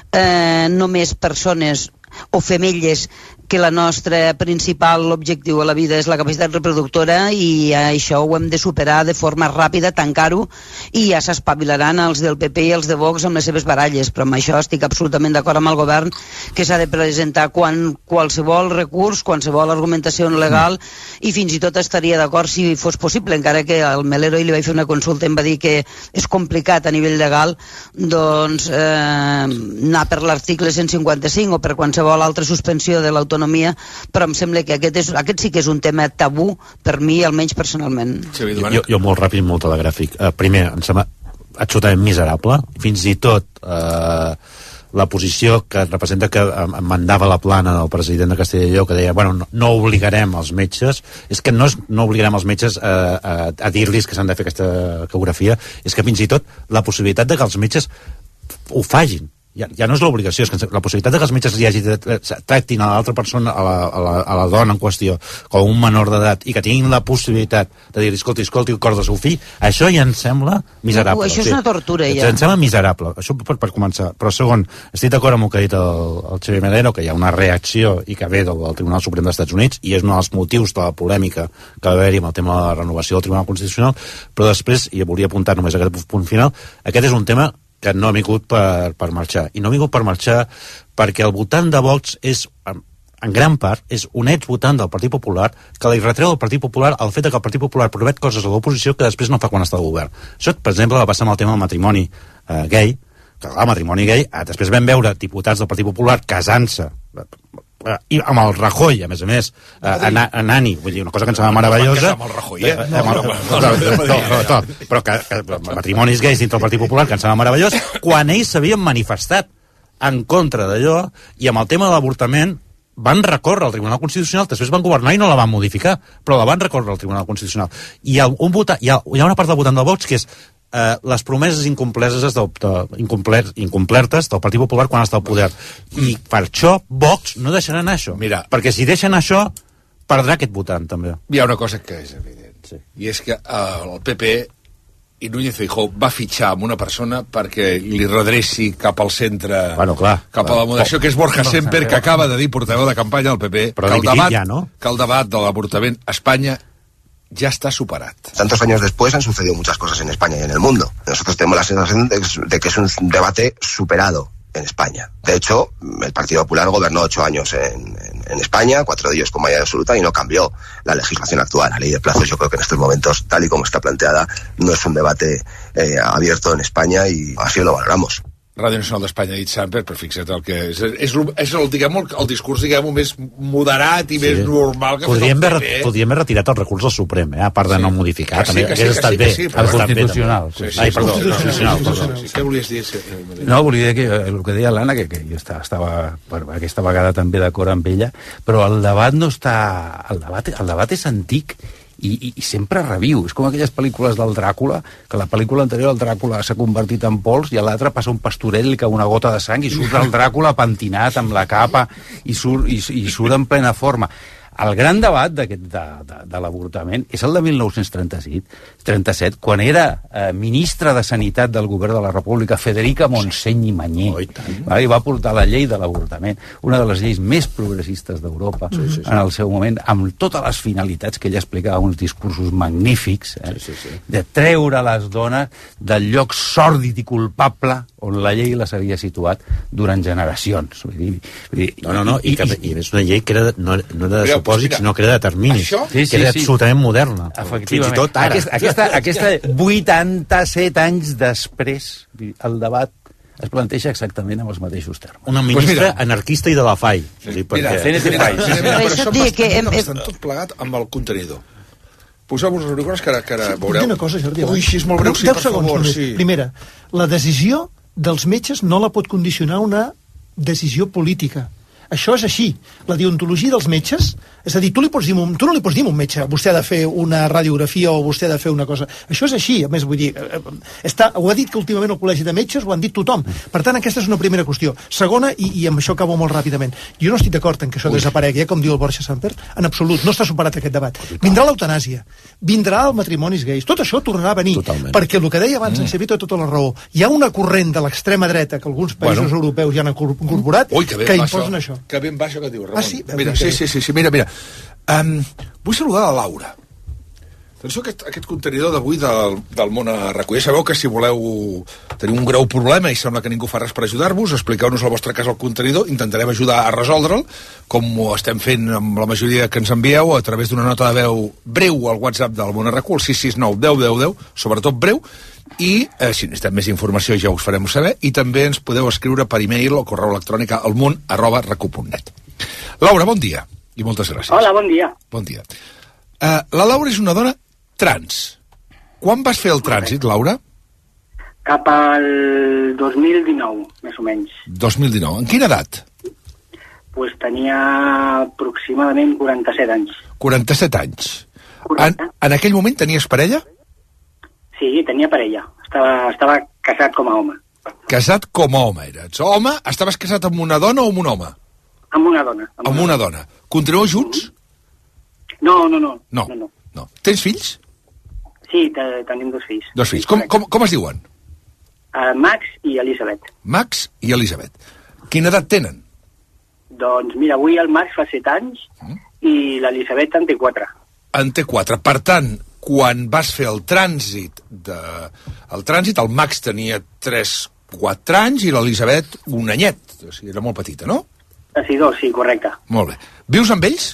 només persones o femelles que la nostra principal objectiu a la vida és la capacitat reproductora i això ho hem de superar de forma ràpida, tancar-ho, i ja s'espavilaran els del PP i els de Vox amb les seves baralles, però amb això estic absolutament d'acord amb el govern que s'ha de presentar qualsevol recurs, qualsevol argumentació legal, i fins i tot estaria d'acord si fos possible, encara que al Melero li vaig fer una consulta i em va dir que és complicat a nivell legal doncs anar per l'article 155 o per qualsevol altra suspensió de l'autonomia, però em sembla que aquest sí que és un tema tabú per mi, almenys personalment. Jo molt ràpid, molt telegràfic. Primer, em sembla absolutament miserable, fins i tot la posició que representa que mandava la plana del president de Castella i Lleó, que deia, bueno, no obligarem els metges, és que no obligarem els metges a dir-los que s'han de fer aquesta ecografia, és que fins i tot la possibilitat de que els metges ho facin, ja no és l'obligació, és que la possibilitat que els metges tractin a l'altra persona, a la dona en qüestió, com un menor d'edat, i que tinguin la possibilitat de dir, escolti el cor del seu fill, això ja em sembla miserable. Això és una tortura, ja. Em sembla miserable, això per començar. Però segon, estic d'acord amb el que ha dit el Xavier Melero, que hi ha una reacció i que ve del Tribunal Suprem dels Estats Units, i és un dels motius de la polèmica que va haver-hi amb el tema de la renovació del Tribunal Constitucional, però després, i volia apuntar només a aquest punt final, aquest és un tema que no ha vingut per marxar. I no ha vingut per marxar perquè el votant de Vox és, en gran part, és un exvotant del Partit Popular que li retreu al Partit Popular el fet que el Partit Popular promet coses a l'oposició que després no fa quan està al govern. Això, per exemple, va passar amb el tema del matrimoni gay, que el matrimoni gay, després vam veure diputats del Partit Popular casant-se i amb el Rajoy, a més, Nani, vull dir, una cosa que ens sembla meravellosa. Amb el Rajoy, però que matrimonis gais dintre del Partit Popular, que ens sembla meravellós, quan ells s'havien manifestat en contra d'allò, i amb el tema de l'avortament van recórrer al Tribunal Constitucional, després van governar i no la van modificar, però la van recórrer al Tribunal Constitucional. I hi ha una part del votant del Vox que és les promeses incomplertes del Partit Popular quan està al poder, i per això Vox no deixarà anar això. Mira, perquè si deixen això perdrà aquest votant també. Hi ha una cosa que és evident, i és que el PP i Núñez Feijóo va fitxar amb una persona perquè li redreci cap al centre, cap a la moderació, que és Borja Semper, que acaba de dir, portaveu de campanya del PP, que el debat de l'avortament a Espanya ya está superado. Tantos años después han sucedido muchas cosas en España y en el mundo. Nosotros tenemos la sensación de que es un debate superado en España. De hecho, el Partido Popular gobernó 8 años en España, 4 de ellos con mayoría absoluta, y no cambió la legislación actual. La ley de plazos, yo creo que en estos momentos, tal y como está planteada, no es un debate abierto en España, y así lo valoramos. Ràdio Nacional d'Espanya ha dit Samper, però fixa't el que és el discurs, diguem-ho, més moderat i més normal que podríem haver retirat el recurs al Suprem, a part de no modificar, també hagués estat bé. El Constitucional. Què volies dir? No, volia dir que el que deia l'Anna, que jo estava aquesta vegada també d'acord amb ella, però el debat no està... El debat és antic i sempre reviu. És com aquelles pel·lícules del Dràcula, que la pel·lícula anterior el Dràcula s'ha convertit en pols i a l'altre passa un pastorell, li cau una gota de sang i surt el Dràcula pentinat amb la capa i surt en plena forma. El gran debat de l'avortament és el de 1937, quan era ministra de Sanitat del govern de la República, Federica Montseny i Mañé, i va portar la llei de l'avortament, una de les lleis més progressistes d'Europa en el seu moment, amb totes les finalitats que ella explicava, uns discursos magnífics, de treure les dones del lloc sòrdid i culpable on la llei les havia situat durant generacions. No, i és una llei que era no era de supòsit, sinó que era de termini, que era absolutament moderna. Fins i tot ara. Aquesta 87 anys després, el debat es planteja exactament amb els mateixos termes. Una ministra anarquista i de la FAI. Mira, estan tot plegat amb el contenidor. Poseu-vos els auriculars que ara veureu. Una cosa, Jordi. Ui, si és molt breu, sí, per favor. Primera, la decisió dels metges no la pot condicionar una decisió política. Això és així. La deontologia dels metges, és a dir, tu no li pots dir a un metge, vostè ha de fer una radiografia o vostè ha de fer una cosa. Això és així, a més, vull dir, ho ha dit que últimament el Col·legi de Metges, ho han dit tothom. Per tant, aquesta és una primera qüestió. Segona, i amb això acabo molt ràpidament, jo no estic d'acord en que això desaparegui, com diu el Borja Samper, en absolut, no està superat aquest debat. Vindrà l'eutanàsia, vindrà el matrimonis gais, tot això tornarà a venir, perquè el que deia abans en Xavier té tota la raó. Hi ha una corrent de l'extrema dreta que alguns països europeus ja han incorporat, que imposen això. Que ben baixa que diu, Ramon. Ah, sí? Mira, sí, mira. Vull saludar la Laura. Atenció a aquest contenidor d'avui del món a RAC1. Ja sabeu que si voleu tenir un greu problema i sembla que ningú fa res per ajudar-vos, expliqueu-nos el vostre cas al contenidor, intentarem ajudar a resoldre'l, com ho estem fent amb la majoria que ens envieu a través d'una nota de veu breu al WhatsApp del món a RAC1, el 669 10 10 10, sobretot breu, i si necessitem més informació ja us farem saber, i també ens podeu escriure per e-mail o correu electrònic al món@rac1.net. Laura, bon dia i moltes gràcies. Hola, bon dia. Bon dia. La Laura és una dona trans. Quan vas fer el trànsit, Laura? Cap al 2019, més o menys. 2019. En quina edat? Pues tenia aproximadament 47 anys. 47 anys. En aquell moment tenies parella? Sí, tenia parella. Estava casat com a home. Casat com a home, eres. Home, estaves casat amb una dona o amb un home? Amb una dona. Amb una dona. Continueu junts? No. Tens fills? Sí, tenim dos fills. Dos fills. Com es diuen? Max i Elisabet. Max i Elisabet. Quina edat tenen? Doncs mira, avui el Max fa 7 anys i l'Elisabet en té 4. En té 4. Per tant, quan vas fer el trànsit, el Max tenia 3-4 anys i l'Elisabet un anyet. O sigui, era molt petita, no? Sí, dos, sí, correcte. Molt bé. Vius amb ells?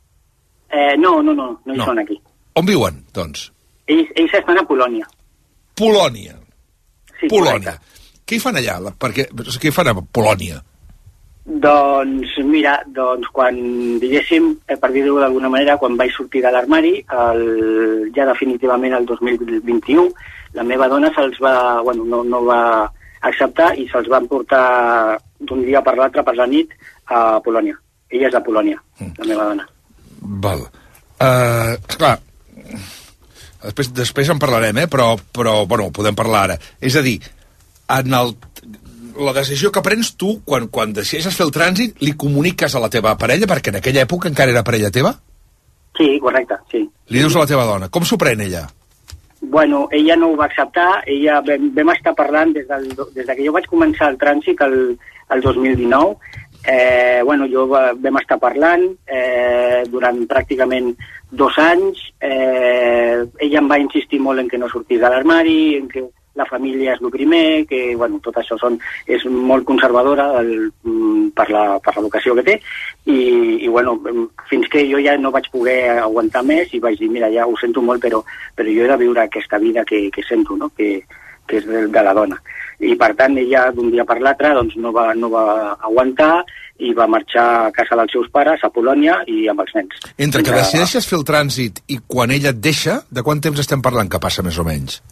No hi són aquí. On viuen, doncs? Ells estan a Polònia. Polònia. Sí, Polònia. Què hi fan allà? Què hi fan a Polònia? Doncs mira, quan, diguéssim, per dir-ho d'alguna manera, quan vaig sortir de l'armari, ja definitivament el 2021, la meva dona no va acceptar i se'ls van portar d'un dia per l'altre, per la nit, a Polònia. Ella és de Polònia, la meva dona. Val. Esclar, després en parlarem, però bueno, podem parlar ara. És a dir, la decisió que prens tu, quan decideixes fer el trànsit, li comuniques a la teva parella, perquè en aquella època encara era parella teva? Sí, correcte, sí. Li dius a la teva dona. Com s'ho pren ella? Bueno, ella no ho va acceptar, vam estar parlant des que jo vaig començar el trànsit el 2019, vam estar parlant durant pràcticament 2 anys, ella em va insistir molt en que no sortís de l'armari, en que la família és el primer, que tot això és molt conservadora per l'educació que té, i fins que jo ja no vaig poder aguantar més i vaig dir, mira, ja ho sento molt, però jo he de viure aquesta vida que sento, no? que és de la dona. I per tant ella d'un dia per l'altre no va aguantar i va marxar a casa dels seus pares, a Polònia, i amb els nens. Entre que decideixes fer el trànsit i quan ella et deixa, de quant temps estem parlant que passa més o menys?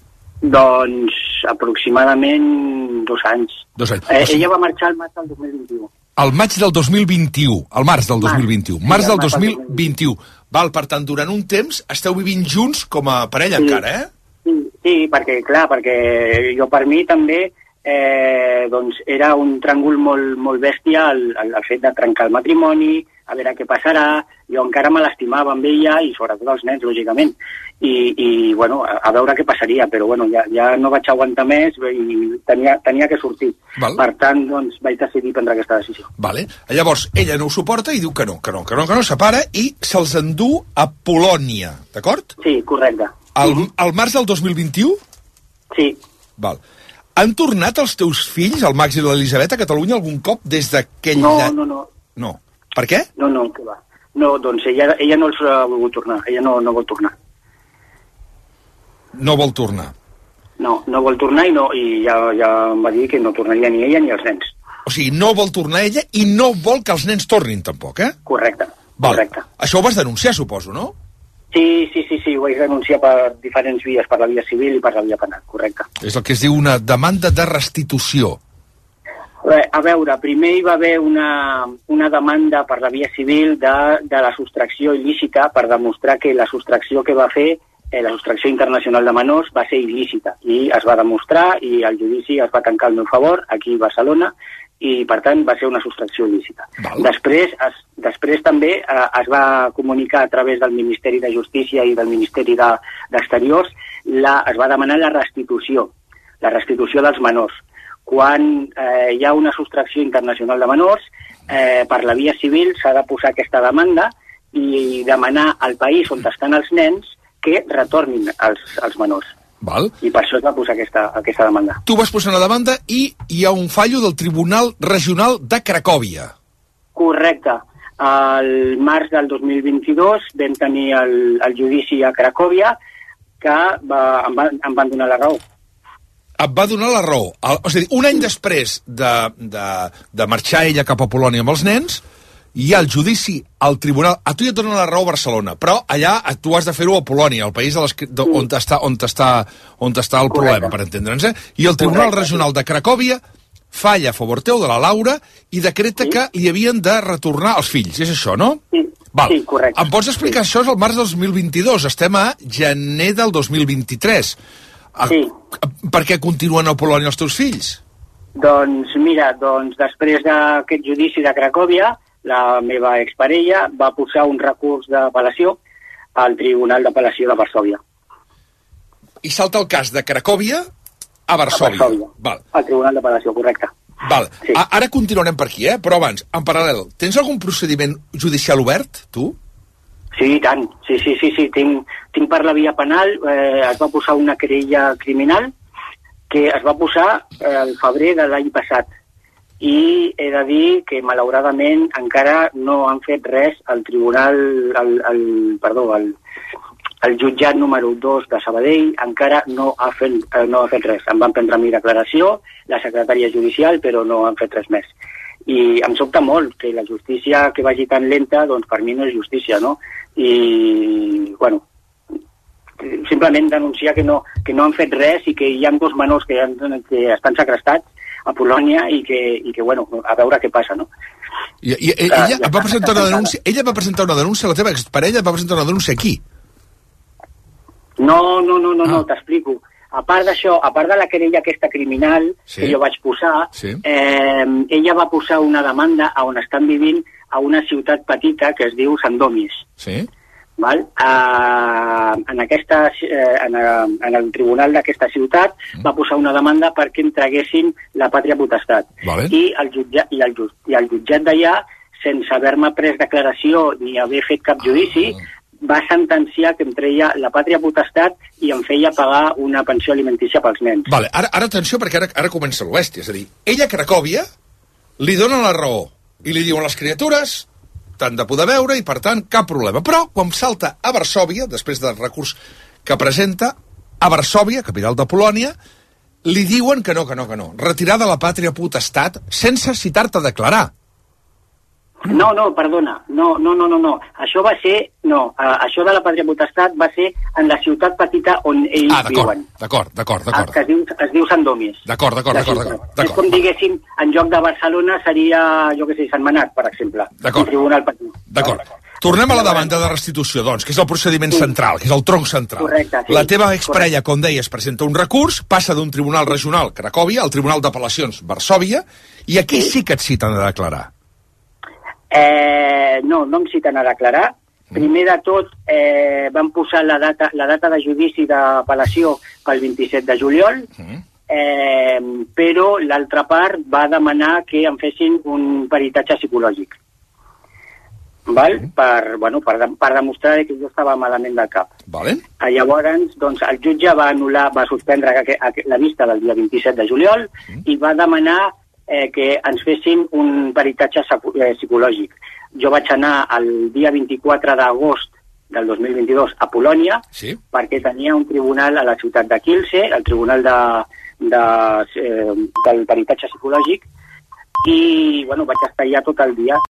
Doncs aproximadament 2 anys. 2 anys. Ella va marxar al maig del 2021. Al maig del 2021, al març del 2021. Març del 2021. Val, per tant, durant un temps esteu vivint junts com a parella encara, Sí, perquè jo per mi també doncs era un tràngol molt bèstia el fet de trencar el matrimoni, a veure què passarà. Jo encara me l'estimava amb ella i sobretot els nens, lògicament. I bueno, a veure què passaria, però bueno, ja no vaig aguantar més i tenia que sortir. Val. Per tant, doncs, vaig decidir prendre aquesta decisió. Vale. Llavors, ella no ho suporta i diu que no, separa i se'ls endú a Polònia, d'acord? Sí, correcte. Al març del 2021? Sí. Val. Han tornat els teus fills, el Max i l'Elisabet, a Catalunya algun cop des d'aquell... No. No. Per què? No, que va. No, doncs ella no els ha volgut tornar. Ella no vol tornar. No vol tornar? No vol tornar i ja em va dir que no tornaria ni ella ni els nens. O sigui, no vol tornar ella i no vol que els nens tornin tampoc, Correcte. Correcte. Això ho vas denunciar, suposo, no? Sí, ho vaig denunciar per diferents vies, per la via civil i per la via penal, correcte. És el que es diu una demanda de restitució. A veure, primer hi va haver una demanda per la via civil de la sostracció il·lícita per demostrar que la sostracció que va fer, la sostracció internacional de menors, va ser il·lícita. I es va demostrar i el judici es va tancar al meu favor, aquí a Barcelona, i per tant va ser una sostracció il·lícita. Després també es va comunicar a través del Ministeri de Justícia i del Ministeri d'Exteriors, es va demanar la restitució dels menors. Quan hi ha una sostracció internacional de menors, per la via civil s'ha de posar aquesta demanda i demanar al país on estan els nens que retornin els menors. Val. I per això es va posar aquesta demanda. Tu vas posar una demanda i hi ha un fallo del Tribunal Regional de Cracòvia. Correcte. Al març del 2022 vam tenir el judici a Cracòvia que em van donar la raó. Et va donar la raó. És a dir, un any després de marxar ella cap a Polònia amb els nens, hi ha el judici al tribunal. A tu ja et donen la raó a Barcelona, però allà tu has de fer-ho a Polònia, el país on està el problema, per entendre'ns. I el Tribunal Regional de Cracòvia falla a favor teu, de la Laura, i decreta que li havien de retornar els fills. És això, no? Sí, correcte. Em pots explicar això? És el març del 2022. Estem a gener del 2023. Sí. Per què continuen a Polònia els teus fills? Doncs mira, després d'aquest judici de Cracòvia, la meva exparella va posar un recurs d'apel·lació al Tribunal d'Apel·lació de Varsòvia. I salta el cas de Cracòvia a Varsòvia. Val. Al Tribunal d'Apel·lació, correcte. Val. Sí. Ara continuarem per aquí, però abans, en paral·lel, tens algun procediment judicial obert, tu? Sí, i tant. Sí. Tinc per la via penal, es va posar una querella criminal que es va posar el febrer de l'any passat. I he de dir que malauradament encara no han fet res al tribunal, el jutjat número 2 de Sabadell encara no ha fet res. Em van prendre mi declaració, la secretària judicial, però no han fet res més. I em sobta molt que la justícia que vagi tan lenta, doncs per mi no és justícia, no? I, bueno, simplement denunciar que no han fet res i que hi ha 2 menors que estan segrestats a Polònia i que bueno, a veure què passa, no? I ella va presentar una denúncia, la teva exparella va presentar una denúncia aquí? No, t'explico. A part d'això, a part de la querella aquesta criminal que jo vaig posar, ella va posar una demanda on estan vivint a una ciutat petita que es diu Sandomies. Sí. Val? En el tribunal d'aquesta ciutat va posar una demanda perquè entreguessin la pàtria potestat. Vale. I el jutjat d'allà, sense haver-me pres declaració ni haver fet cap judici, va sentenciar que em treia la pàtria potestat i em feia pagar una pensió alimentícia pels nens. Vale. Ara atenció, perquè ara comença el bèstia. És a dir, ella a Cracòvia li dona la raó i li diuen les criatures t'han de poder veure i, per tant, cap problema. Però, quan salta a Varsòvia, després del recurs que presenta, a Varsòvia, capital de Polònia, li diuen que no. Retirar de la pàtria potestat sense citar-te a declarar. No, perdona. No. Això va ser... No, això de la pàtria potestat va ser en la ciutat petita on ells viuen. D'acord. Que es diu Sant Domis. D'acord. És com diguéssim, en lloc de Barcelona seria, jo què sé, Sant Manat, per exemple. D'acord. Un tribunal petit. D'acord. Tornem a la demanda de restitució, doncs, que és el procediment central, que és el tronc central. Correcte, sí. La teva exparella, com deies, presenta un recurs, passa d'un tribunal regional, Cracòvia, al tribunal d'apel·lacions, Varsòvia, i aquí sí que et citen a declarar. No em citen a declarar. Primer de tot, van posar la data de judici d'apel·lació pel 27 de juliol, però l'altra part va demanar que em fessin un peritatge psicològic. Val? Per demostrar que jo estava malament del cap. Vale. Llavors, doncs, el jutge va suspendre la vista del dia 27 de juliol i va demanar que ens fessin un peritatge psicològic. Jo vaig anar el dia 24 d'agost del 2022 a Polònia, perquè tenia un tribunal a la ciutat de Kielce, el tribunal del peritatge psicològic, i vaig estar allà tot el dia.